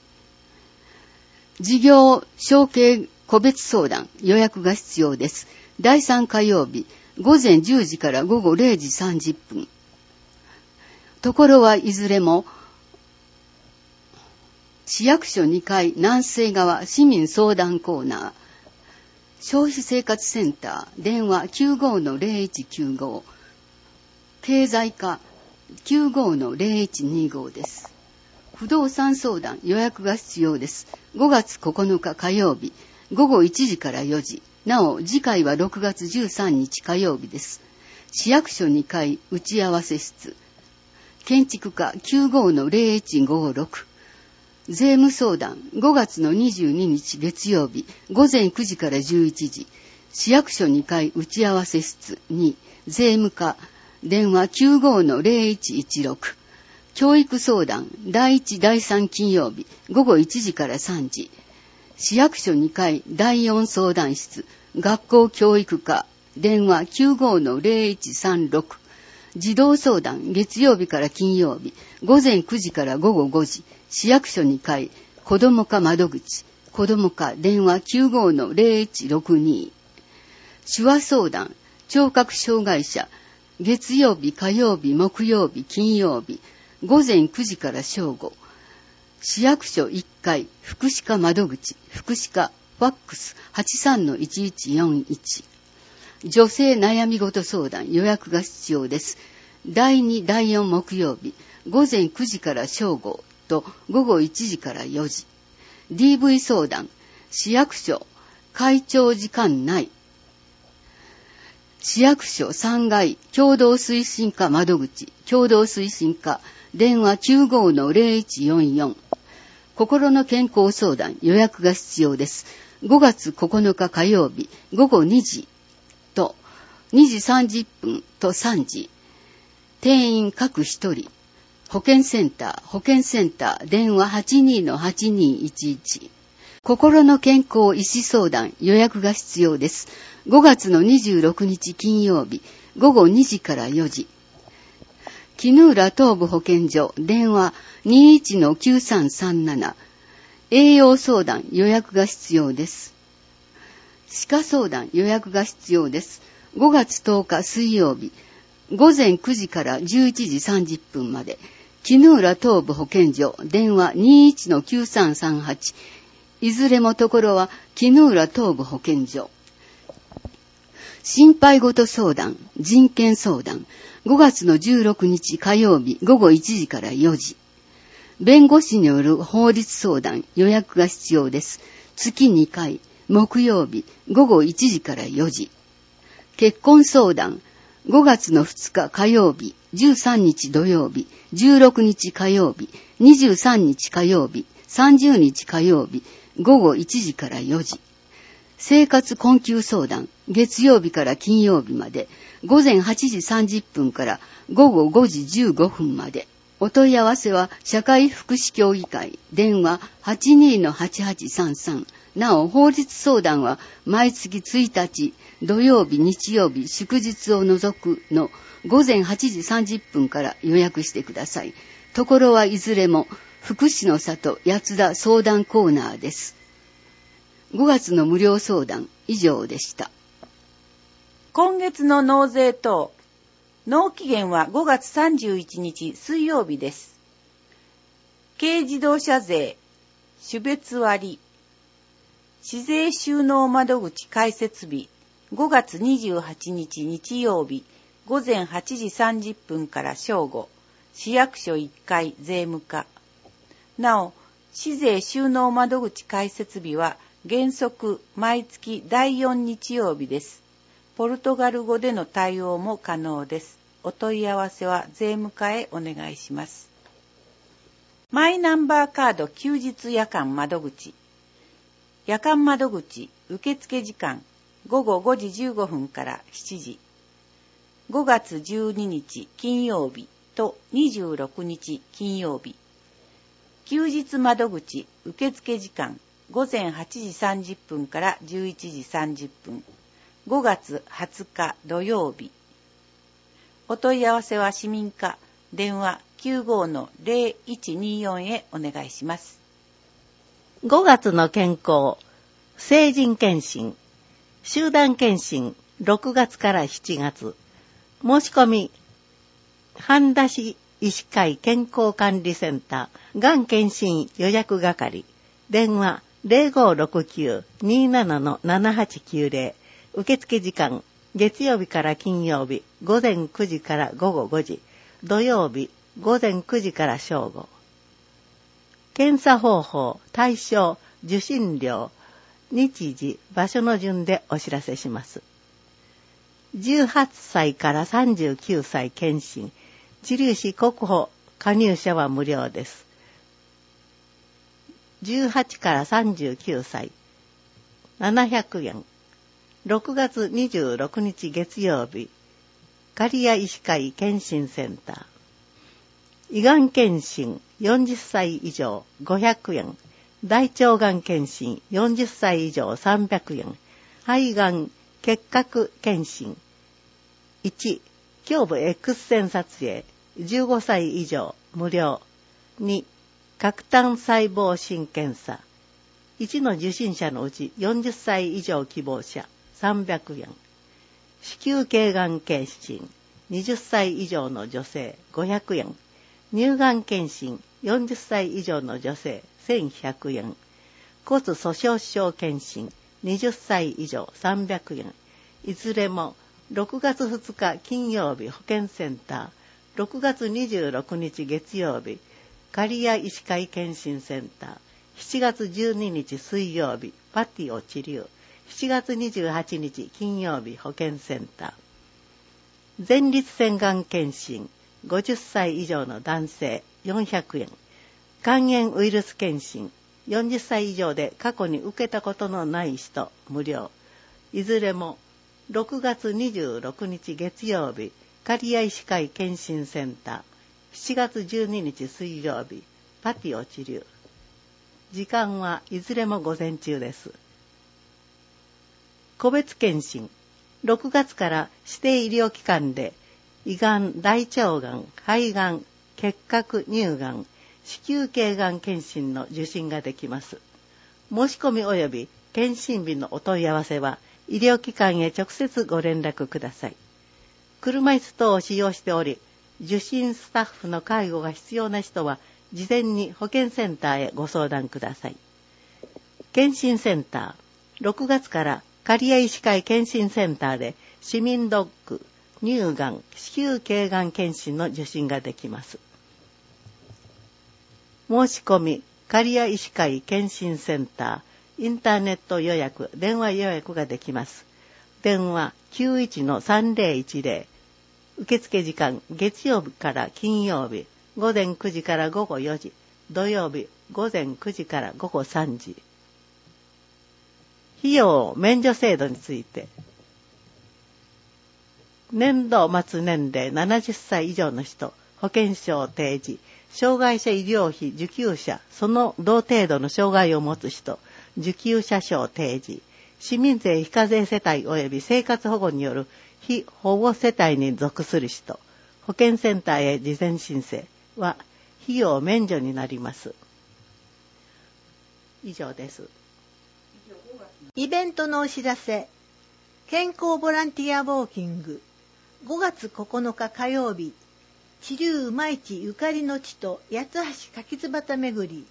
[SPEAKER 1] 事業承継個別相談予約が必要です。第3火曜日午前10時から午後0時30分。ところはいずれも市役所2階南西側市民相談コーナー、消費生活センター電話 95-0195、経済課 95-0125 です。不動産相談予約が必要です。5月9日火曜日午後1時から4時。なお次回は6月13日火曜日です。市役所2階打ち合わせ室、建築課 95-0156。税務相談5月の22日月曜日午前9時から11時。市役所2階打ち合わせ室2、税務課電話 95-0116。教育相談第1第3金曜日午後1時から3時。市役所2階第4相談室学校教育課電話 95-0136。児童相談月曜日から金曜日午前9時から午後5時。市役所2階子ども課窓口子ども課電話 95-0162。手話相談聴覚障害者月曜日火曜日木曜日金曜日午前9時から正午。市役所1階福祉課窓口福祉課ファックス 83-1141。女性悩み事相談予約が必要です。第2第4木曜日午前9時から正午と午後1時から4時。DV 相談市役所会長時間内市役所3階共同推進課窓口共同推進課電話 95-0144。心の健康相談予約が必要です。5月9日火曜日午後2時と2時30分と3時。定員各1人。保健センター電話 82-8211。心の健康医師相談予約が必要です。5月の26日金曜日午後2時から4時。絹浦東部保健所電話 21-9337。栄養相談予約が必要です。歯科相談予約が必要です。5月10日水曜日午前9時から11時30分まで。絹浦東部保健所電話 21-9338。いずれもところは絹浦東部保健所。心配事相談人権相談5月の16日火曜日午後1時から4時。弁護士による法律相談予約が必要です。月2回木曜日午後1時から4時。結婚相談5月の2日火曜日13日土曜日16日火曜日23日火曜日30日火曜日午後1時から4時。生活困窮相談月曜日から金曜日まで午前8時30分から午後5時15分まで。お問い合わせは社会福祉協議会電話 82-8833。なお法律相談は毎月1日土曜日日曜日祝日を除くの午前8時30分から予約してください。ところはいずれも福祉の里八田相談コーナーです。5月の無料相談以上でした。
[SPEAKER 7] 今月の納税等納期限は5月31日水曜日です。軽自動車税種別割市税収納窓口開設日5月28日日曜日午前8時30分から正午。市役所1階税務課。なお市税収納窓口開設日は原則毎月第4日曜日です。ポルトガル語での対応も可能です。お問い合わせは税務課へお願いします。マイナンバーカード休日夜間窓口。夜間窓口受付時間午後5時15分から7時。5月12日金曜日と26日金曜日。休日窓口受付時間午前8時30分から11時30分。5月20日土曜日。 お問い合わせは市民課電話 95-0124 へお願いします。
[SPEAKER 4] 5月の健康、成人検診、集団検診6月から7月、申し込み、半田市医師会健康管理センター、がん検診予約係、電話 0569-27-7890、受付時間、月曜日から金曜日、午前9時から午後5時、土曜日、午前9時から正午。検査方法、対象、受診料、日時、場所の順でお知らせします。18歳から39歳検診、知立市国保加入者は無料です。18から39歳、700円。6月26日月曜日、刈谷医師会検診センター。胃がん検診40歳以上500円。大腸がん検診40歳以上300円。肺がん結核検診。1、胸部 X 線撮影15歳以上無料。2、核単細胞診検査。1の受診者のうち40歳以上希望者300円。子宮頸がん検診20歳以上の女性500円。乳がん検診40歳以上の女性1100円。骨粗鬆症検診20歳以上300円。いずれも6月2日金曜日保健センター、6月26日月曜日刈谷医師会検診センター、7月12日水曜日パティオ治療、7月28日金曜日保健センター。前立腺がん検診50歳以上の男性400円。肝炎ウイルス検診40歳以上で過去に受けたことのない人無料。いずれも6月26日月曜日刈谷医師会検診センター、7月12日水曜日パティオ治療。時間はいずれも午前中です。個別検診6月から指定医療機関で胃がん、大腸がん、肺がん、結核、乳がん、子宮頸がん検診の受診ができます。申し込み及び検診日のお問い合わせは医療機関へ直接ご連絡ください。車椅子等を使用しており、受診スタッフの介護が必要な人は事前に保健センターへご相談ください。検診センター、6月から刈谷医師会検診センターで市民ドック、乳がん、子宮頸がん検診の受診ができます。申し込み、刈谷医師会検診センター、インターネット予約、電話予約ができます。電話 91-3010。受付時間、月曜日から金曜日、午前9時から午後4時、土曜日、午前9時から午後3時。費用免除制度について。年度末年齢70歳以上の人、保険証提示、障害者医療費受給者、その同程度の障害を持つ人、受給者証提示、市民税非課税世帯及び生活保護による非保護世帯に属する人、保健センターへ事前申請は費用免除になります。以上です。
[SPEAKER 5] イベントのお知らせ。健康ボランティアウォーキング。5月9日火曜日、知立馬市ゆかりの地と八橋柿椿巡り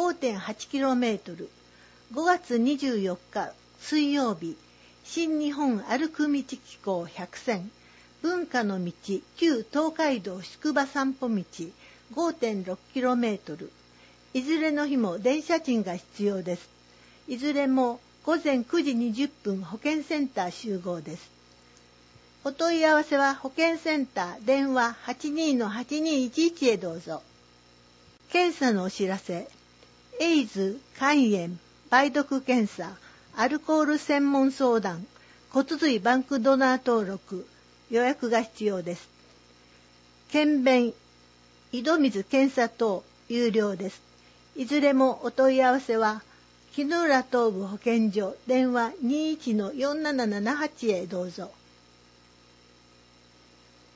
[SPEAKER 5] 5.8km。5月24日水曜日、新日本歩く道機構100選、文化の道旧東海道宿場散歩道 5.6km。いずれの日も電車賃が必要です。いずれも午前9時20分保健センター集合です。お問い合わせは保健センター電話 82-8211 へどうぞ。検査のお知らせ。エイズ、肝炎、梅毒検査、アルコール専門相談、骨髄バンクドナー登録、予約が必要です。検便、井戸水検査等有料です。いずれもお問い合わせは木浦東部保健所電話 21-4778 へどうぞ。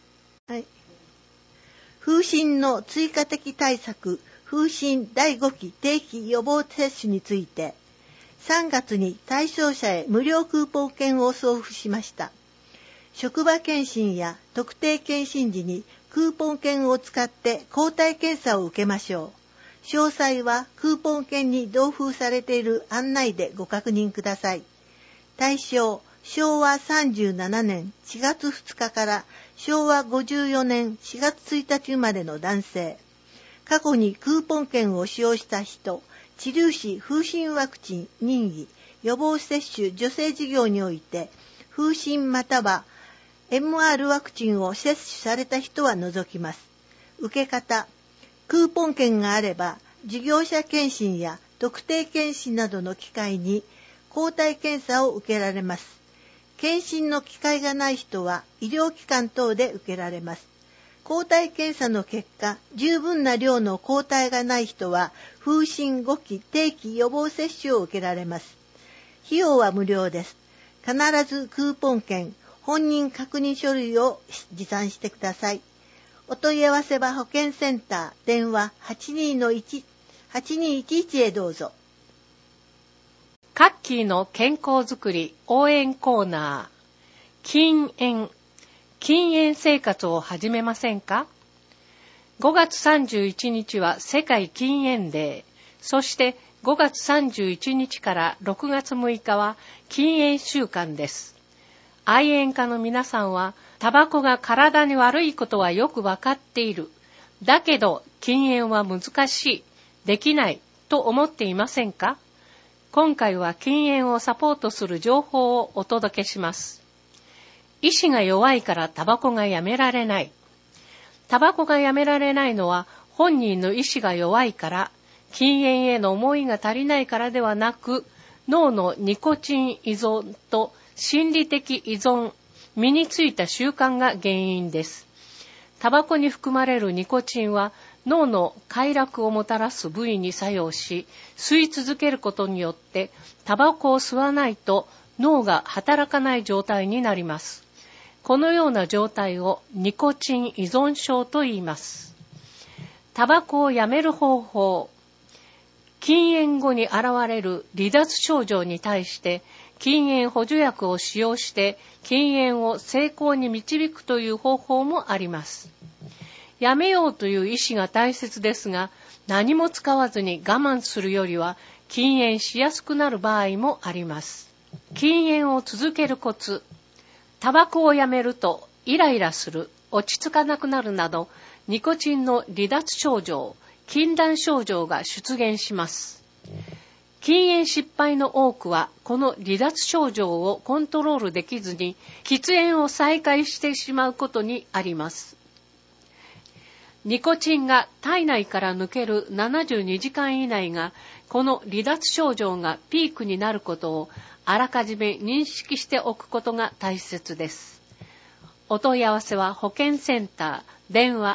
[SPEAKER 5] 風疹の追加的対策、風疹第5期定期予防接種について、3月に対象者へ無料クーポン券を送付しました。職場検診や特定検診時にクーポン券を使って抗体検査を受けましょう。詳細はクーポン券に同封されている案内でご確認ください。対象、昭和37年4月2日から昭和54年4月1日生まれの男性。過去にクーポン券を使用した人、治療士風疹ワクチン任意予防接種助成事業において、風疹または MR ワクチンを接種された人は除きます。受け方、クーポン券があれば、事業者検診や特定検診などの機会に抗体検査を受けられます。検診の機会がない人は医療機関等で受けられます。抗体検査の結果、十分な量の抗体がない人は、風疹5期定期予防接種を受けられます。費用は無料です。必ずクーポン券、本人確認書類を持参してください。お問い合わせは保健センター、電話 8211 へどうぞ。
[SPEAKER 6] カッキーの健康づくり応援コーナー。禁煙生活を始めませんか？ 5 月31日は世界禁煙デー。そして5月31日から6月6日は禁煙週間です。愛煙家の皆さんは、タバコが体に悪いことはよくわかっている。だけど禁煙は難しい、できないと思っていませんか？今回は禁煙をサポートする情報をお届けします。意志が弱いからタバコがやめられない。タバコがやめられないのは本人の意志が弱いから、禁煙への思いが足りないからではなく、脳のニコチン依存と心理的依存、身についた習慣が原因です。タバコに含まれるニコチンは脳の快楽をもたらす部位に作用し、吸い続けることによってタバコを吸わないと脳が働かない状態になります。このような状態をニコチン依存症と言います。タバコをやめる方法。禁煙後に現れる離脱症状に対して禁煙補助薬を使用して禁煙を成功に導くという方法もあります。やめようという意志が大切ですが、何も使わずに我慢するよりは禁煙しやすくなる場合もあります。禁煙を続けるコツ。タバコをやめるとイライラする、落ち着かなくなるなど、ニコチンの離脱症状、禁断症状が出現します。禁煙失敗の多くは、この離脱症状をコントロールできずに、喫煙を再開してしまうことにあります。ニコチンが体内から抜ける72時間以内が、この離脱症状がピークになることをあらかじめ認識しておくことが大切です。お問い合わせは保健センター、電話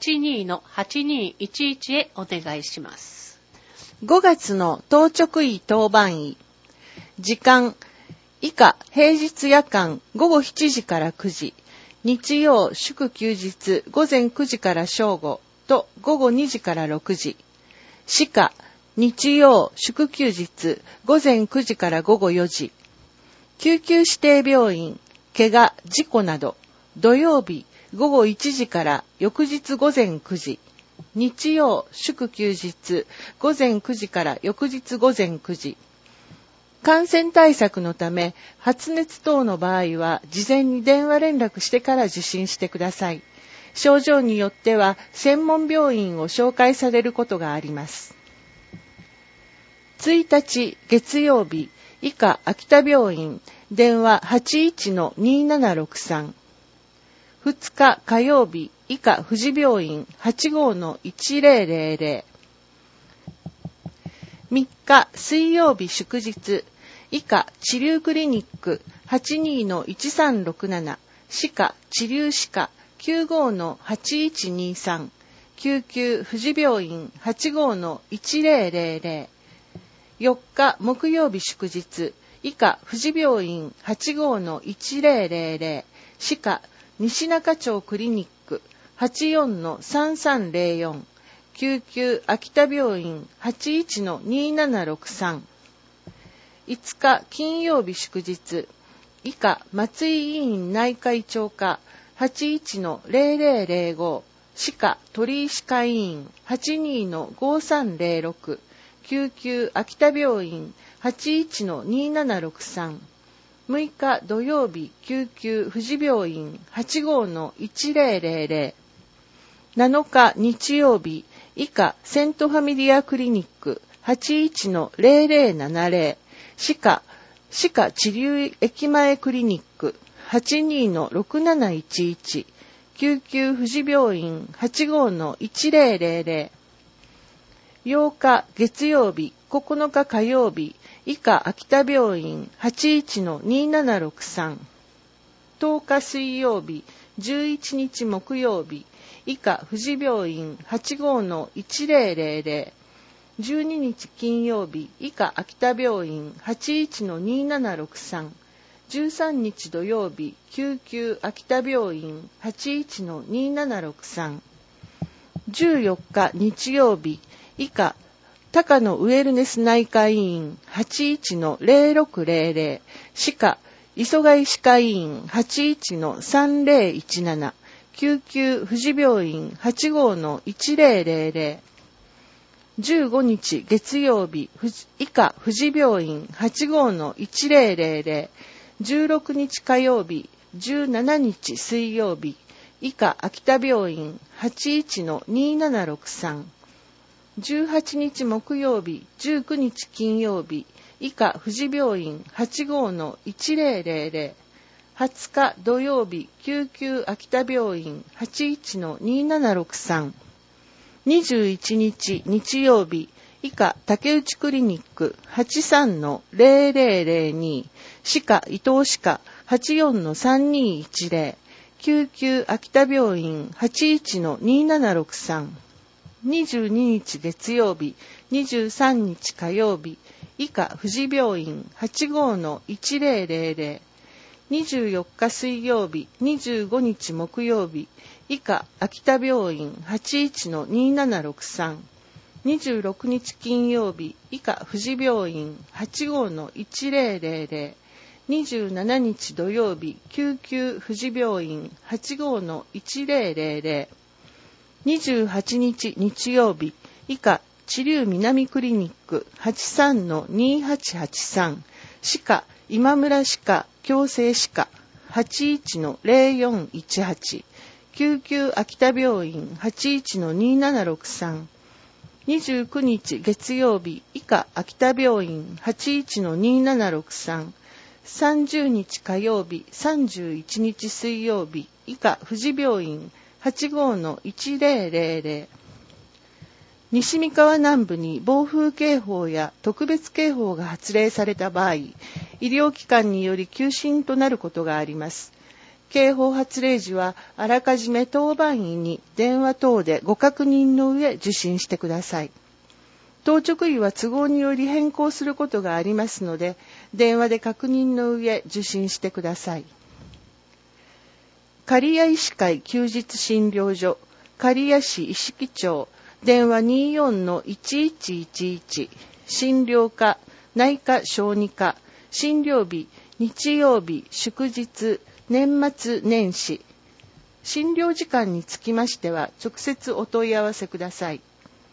[SPEAKER 6] 82-8211 へお願いします。
[SPEAKER 8] 5月の当直医当番医。時間、以下平日夜間午後7時から9時、日曜祝休日午前9時から正午と午後2時から6時。歯科、日曜祝休日午前9時から午後4時。救急指定病院、怪我、事故など、土曜日午後1時から翌日午前9時。日曜祝休日午前9時から翌日午前9時。感染対策のため発熱等の場合は事前に電話連絡してから受診してください。症状によっては専門病院を紹介されることがあります。1日月曜日以下秋田病院、電話 81-2763。2日火曜日以下富士病院 85-1000。3日水曜日祝日以下治療クリニック 82-1367。歯科治療歯科 95-8123。救急富士病院 85-1000。4日木曜日祝日以下富士病院 85-1000。歯科西中町クリニック 84-3304、救急秋田病院 81-2763。5日金曜日祝日、以下松井委員内科医長課 81-0005、歯科鳥居歯科医院 82-5306、救急秋田病院 81-2763。6日土曜日救急富士病院 85-1000。7日日曜日以下セントファミリアクリニック 81-0070、歯科治療駅前クリニック 82-6711、救急富士病院 85-1000。8日月曜日9日火曜日以下秋田病院 81-2763。10日水曜日11日木曜日以下富士病院 85-1000。12日金曜日以下秋田病院 81-2763。13日土曜日救急秋田病院 81-2763。14日日曜日以下高野ウェルネス内科医院 81-0600、歯科磯貝歯科医院 81-3017、救急富士病院 85-1000。15日月曜日以下富士病院 85-1000。16日火曜日17日水曜日以下秋田病院 81-2763。18日木曜日19日金曜日以下富士病院 85-1000。20日土曜日救急秋田病院 81-2763。21日日曜日以下竹内クリニック 83-0002、歯科伊東歯科 84-3210、救急秋田病院 81-2763。22日月曜日23日火曜日以下富士病院 85-1000。24日水曜日25日木曜日以下秋田病院 81-2763。26日金曜日以下富士病院 85-1000。27日土曜日救急富士病院 85-1000。28日日曜日以下知立南クリニック 83-2883、歯科今村歯科矯正歯科 81-0418、救急秋田病院 81-2763。29日月曜日以下秋田病院 81-2763。30日火曜日31日水曜日以下富士病院 85-1000。西三河南部に暴風警報や特別警報が発令された場合、医療機関により休診となることがあります。警報発令時はあらかじめ当番医に電話等でご確認の上受診してください。当直医は都合により変更することがありますので、電話で確認の上受診してください。刈谷医師会休日診療所、刈谷市医師町、電話 24-1111、診療科、内科小児科、診療日、日曜日、祝日、年末年始。診療時間につきましては直接お問い合わせください。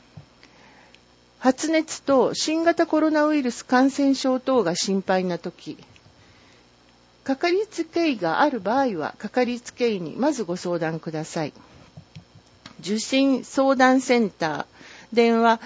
[SPEAKER 8] 発熱等新型コロナウイルス感染症等が心配なとき、かかりつけ医がある場合はかかりつけ医にまずご相談ください。受診相談センター、電話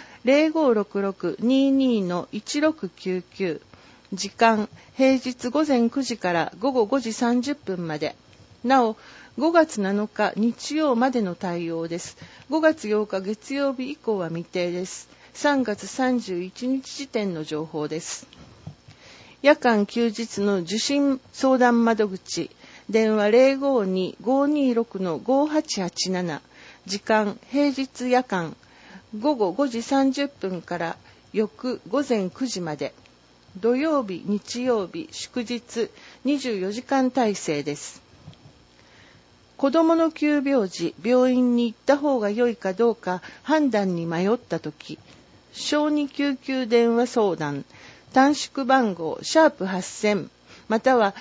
[SPEAKER 8] 0566-22-1699、時間平日午前9時から午後5時30分まで。なお5月7日日曜までの対応です。5月8日月曜日以降は未定です。3月31日時点の情報です。夜間休日の受診相談窓口、電話 052-526-5887、時間平日夜間午後5時30分から翌午前9時まで。土曜日、日曜日、祝日24時間体制です。 子供の急病時、病院に行った方が良いかどうか判断に迷ったとき、小児救急電話相談、短縮番号#8000または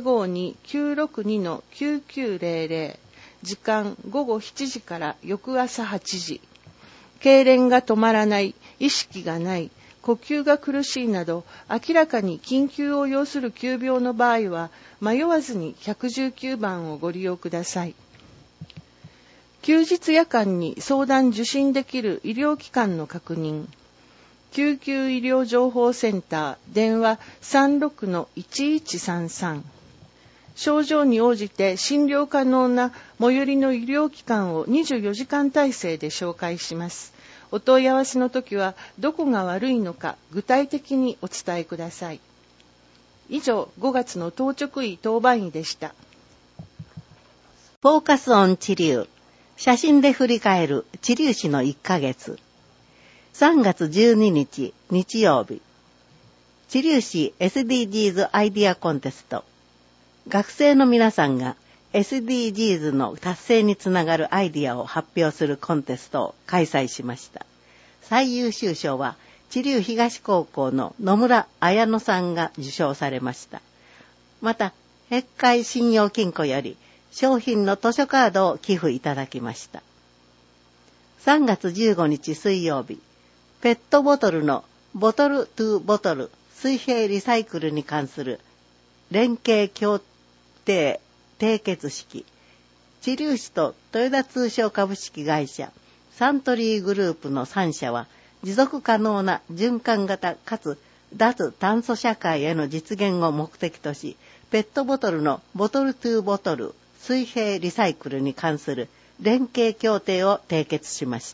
[SPEAKER 8] 052-962-9900、時間午後7時から翌朝8時。痙攣が止まらない、意識がない、呼吸が苦しいなど明らかに緊急を要する急病の場合は迷わずに119番をご利用ください。休日夜間に相談受診できる医療機関の確認。救急医療情報センター電話 36-1133。症状に応じて診療可能な最寄りの医療機関を24時間体制で紹介します。お問い合わせのときはどこが悪いのか具体的にお伝えください。以上、5月の当直医当番医でした。
[SPEAKER 4] フォーカスオン治療。写真で振り返る治療史の1ヶ月。3月12日日曜日。治療史 SDGs アイディアコンテスト。学生の皆さんが SDGs の達成につながるアイディアを発表するコンテストを開催しました。最優秀賞は知立東高校の野村彩乃さんが受賞されました。また、碧海信用金庫より商品の図書カードを寄付いただきました。3月15日水曜日、ペットボトルのボトルトゥボトル水平リサイクルに関する連携協定締結式、知立市と豊田通商株式会社、サントリーグループの3社は持続可能な循環型かつ脱炭素社会への実現を目的とし、ペットボトルのボトルトゥボトル水平リサイクルに関する連携協定を締結しました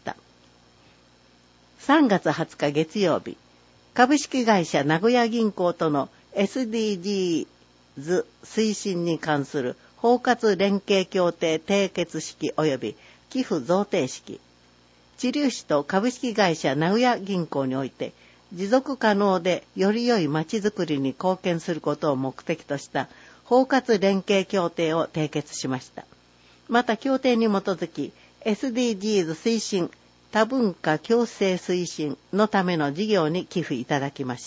[SPEAKER 4] 。3月20日月曜日、株式会社名古屋銀行との SDGs 推進に関する包括連携協定締結式及び寄付贈呈式、知立市と株式会社名古屋銀行において持続可能でより良いまちづくりに貢献することを目的とした包括連携協定を締結しました。また協定に基づき SDGs 推進多文化共生推進のための事業に寄付いただきました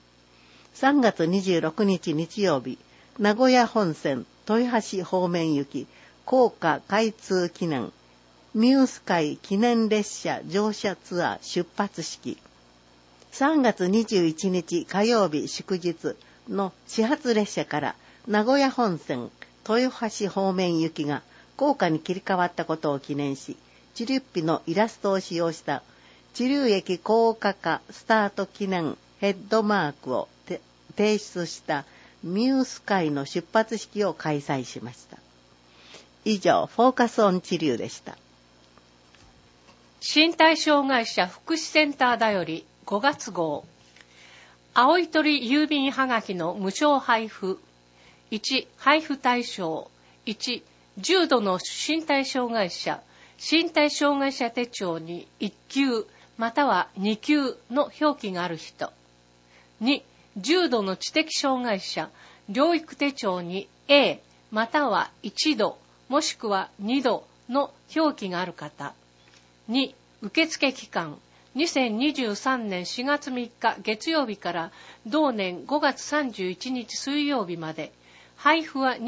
[SPEAKER 4] 。3月26日日曜日、名古屋本線豊橋方面行き高架開通記念ミュース会記念列車乗車ツアー出発式。3月21日火曜日祝日の始発列車から名古屋本線豊橋方面行きが高架に切り替わったことを記念し、知立日のイラストを使用した知立駅高架化スタート記念ヘッドマークを提出したミュース会の出発式を開催しました。以上、フォーカスオン治療でした。
[SPEAKER 6] 身体障害者福祉センターだより5月号。青い鳥郵便はがきの無償配布。1、配布対象。1、重度の身体障害者。身体障害者手帳に1級または2級の表記がある人。2、重度の知的障害者。療育手帳に A または1度もしくは2度の表記がある方。2、受付期間。2023年4月3日月曜日から同年5月31日水曜日まで。配布は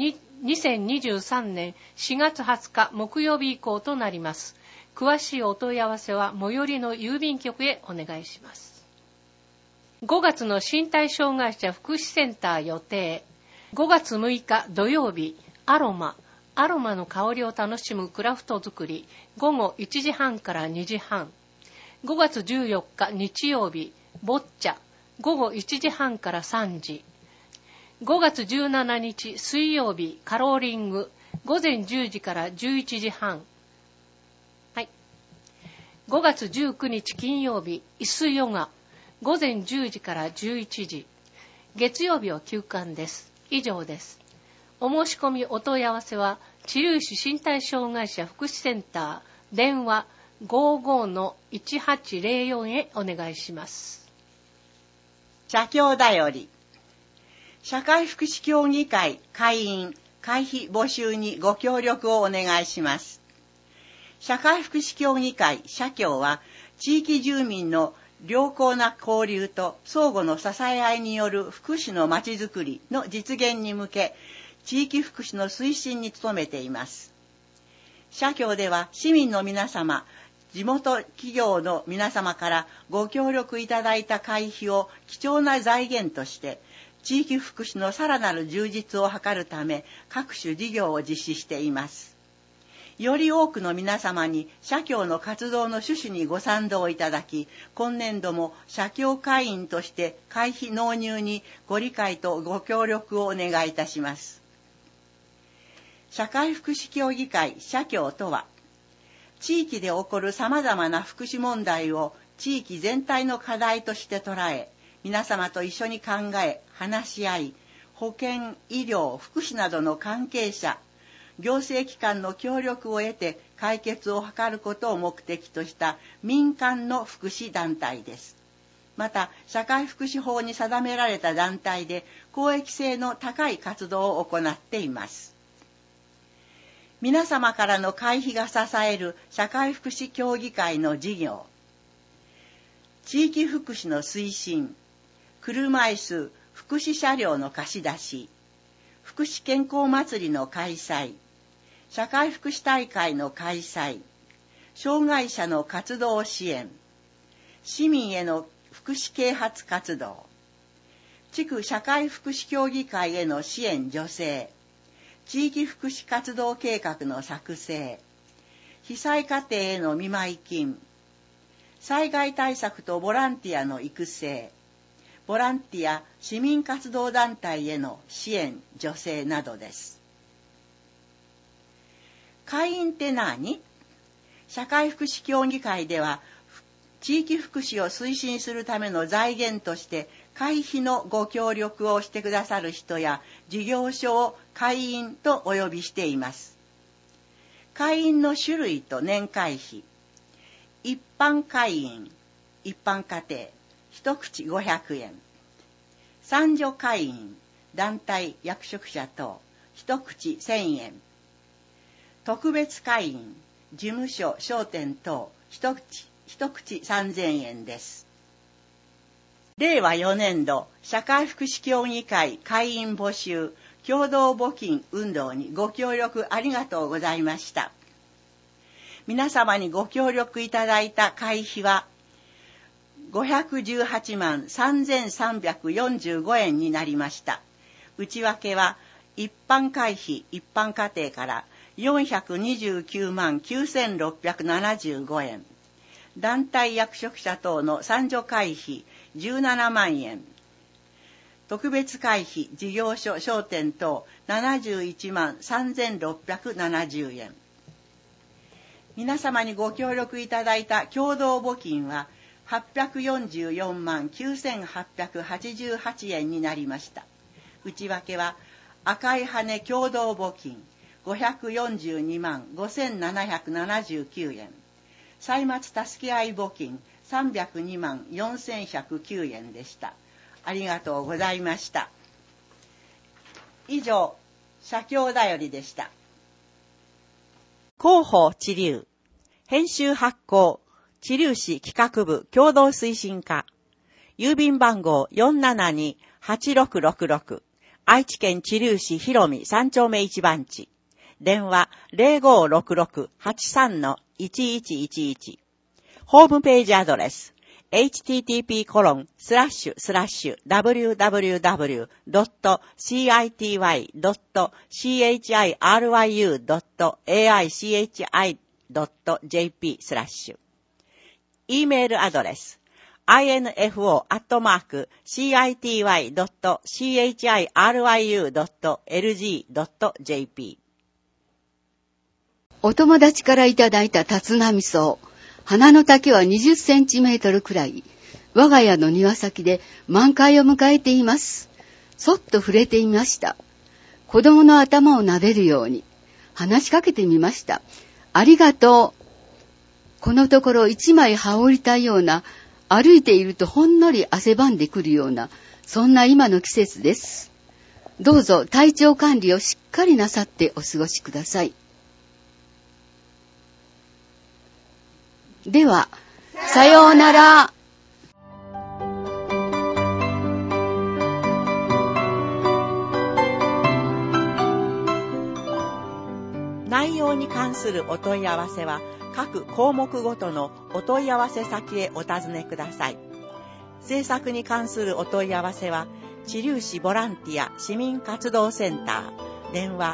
[SPEAKER 6] 2023年4月20日木曜日以降となります。詳しいお問い合わせは最寄りの郵便局へお願いします。5月の身体障害者福祉センター予定。5月6日土曜日、アロマの香りを楽しむクラフト作り、午後1時半から2時半。5月14日日曜日、ボッチャ、午後1時半から3時。5月17日水曜日、カローリング、午前10時から11時半。はい。5月19日金曜日、椅子ヨガ、午前10時から11時。月曜日は休館です。以上です。お申し込みお問い合わせは、知立市身体障害者福祉センター、電話 55-1804 へお願いします。
[SPEAKER 2] 社協だより。社会福祉協議会会員会費募集にご協力をお願いします。社会福祉協議会社協は、地域住民の良好な交流と相互の支え合いによる福祉のまちづくりの実現に向け、地域福祉の推進に努めています。社協では市民の皆様、地元企業の皆様からご協力いただいた会費を貴重な財源として、地域福祉のさらなる充実を図るため、各種事業を実施しています。より多くの皆様に社協の活動の趣旨にご賛同いただき、今年度も社協会員として会費納入にご理解とご協力をお願いいたします。社会福祉協議会社協とは、地域で起こる様々な福祉問題を地域全体の課題として捉え、皆様と一緒に考え、話し合い、保健、医療、福祉などの関係者、行政機関の協力を得て解決を図ることを目的とした民間の福祉団体です。また、社会福祉法に定められた団体で公益性の高い活動を行っています。皆様からの会費が支える社会福祉協議会の事業、地域福祉の推進、車椅子福祉車両の貸し出し、福祉健康祭りの開催、社会福祉大会の開催、障害者の活動支援、市民への福祉啓発活動、地区社会福祉協議会への支援助成、地域福祉活動計画の作成、被災家庭への見舞金、災害対策とボランティアの育成、ボランティア市民活動団体への支援助成などです。会員って何？社会福祉協議会では、地域福祉を推進するための財源として会費のご協力をしてくださる人や事業所を会員とお呼びしています。会員の種類と年会費、一般会員、一般家庭、一口500円、参助会員、団体、役職者等、一口1000円、特別会員、事務所、商店等、一口3000円です。令和4年度社会福祉協議会会員募集共同募金運動にご協力ありがとうございました。皆様にご協力いただいた会費は518万3345円になりました。内訳は一般会費一般家庭から429万9675円、団体役職者等の参助会費17万円、特別会費事業所商店等71万3670円。皆様にご協力いただいた共同募金は844万9888円になりました。内訳は赤い羽共同募金542万5779円、歳末助け合い募金302万4109円でした。ありがとうございました。以上、社協だよりでした。広報知立、編集発行、知立市企画部共同推進課、郵便番号472-8666、愛知県知立市広見3丁目1番地、電話 0566-83-1111、ホームページアドレス、http://www.city.chiru.aichi.jp/ E メールアドレス info@city.chiru.lg.jp。
[SPEAKER 1] お友達からいただいた立浪草。花の丈は20センチメートルくらい。我が家の庭先で満開を迎えています。そっと触れてみました。子供の頭を撫でるように。話しかけてみました。ありがとう。このところ一枚羽織りたいような、歩いているとほんのり汗ばんでくるような、そんな今の季節です。 どうぞ体調管理をしっかりなさってお過ごしください。では、さようなら。
[SPEAKER 2] 内容に関するお問い合わせは各項目ごとのお問い合わせ先へお尋ねください。制作に関するお問い合わせは知立市ボランティア市民活動センター電話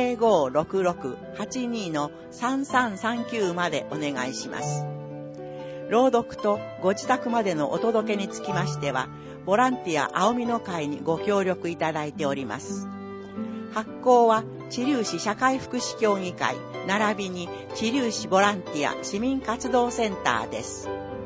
[SPEAKER 2] 0566-82-3339 までお願いします。朗読とご自宅までのお届けにつきましてはボランティア青みの会にご協力いただいております。発行は知立市社会福祉協議会並びに知立市ボランティア市民活動センターです。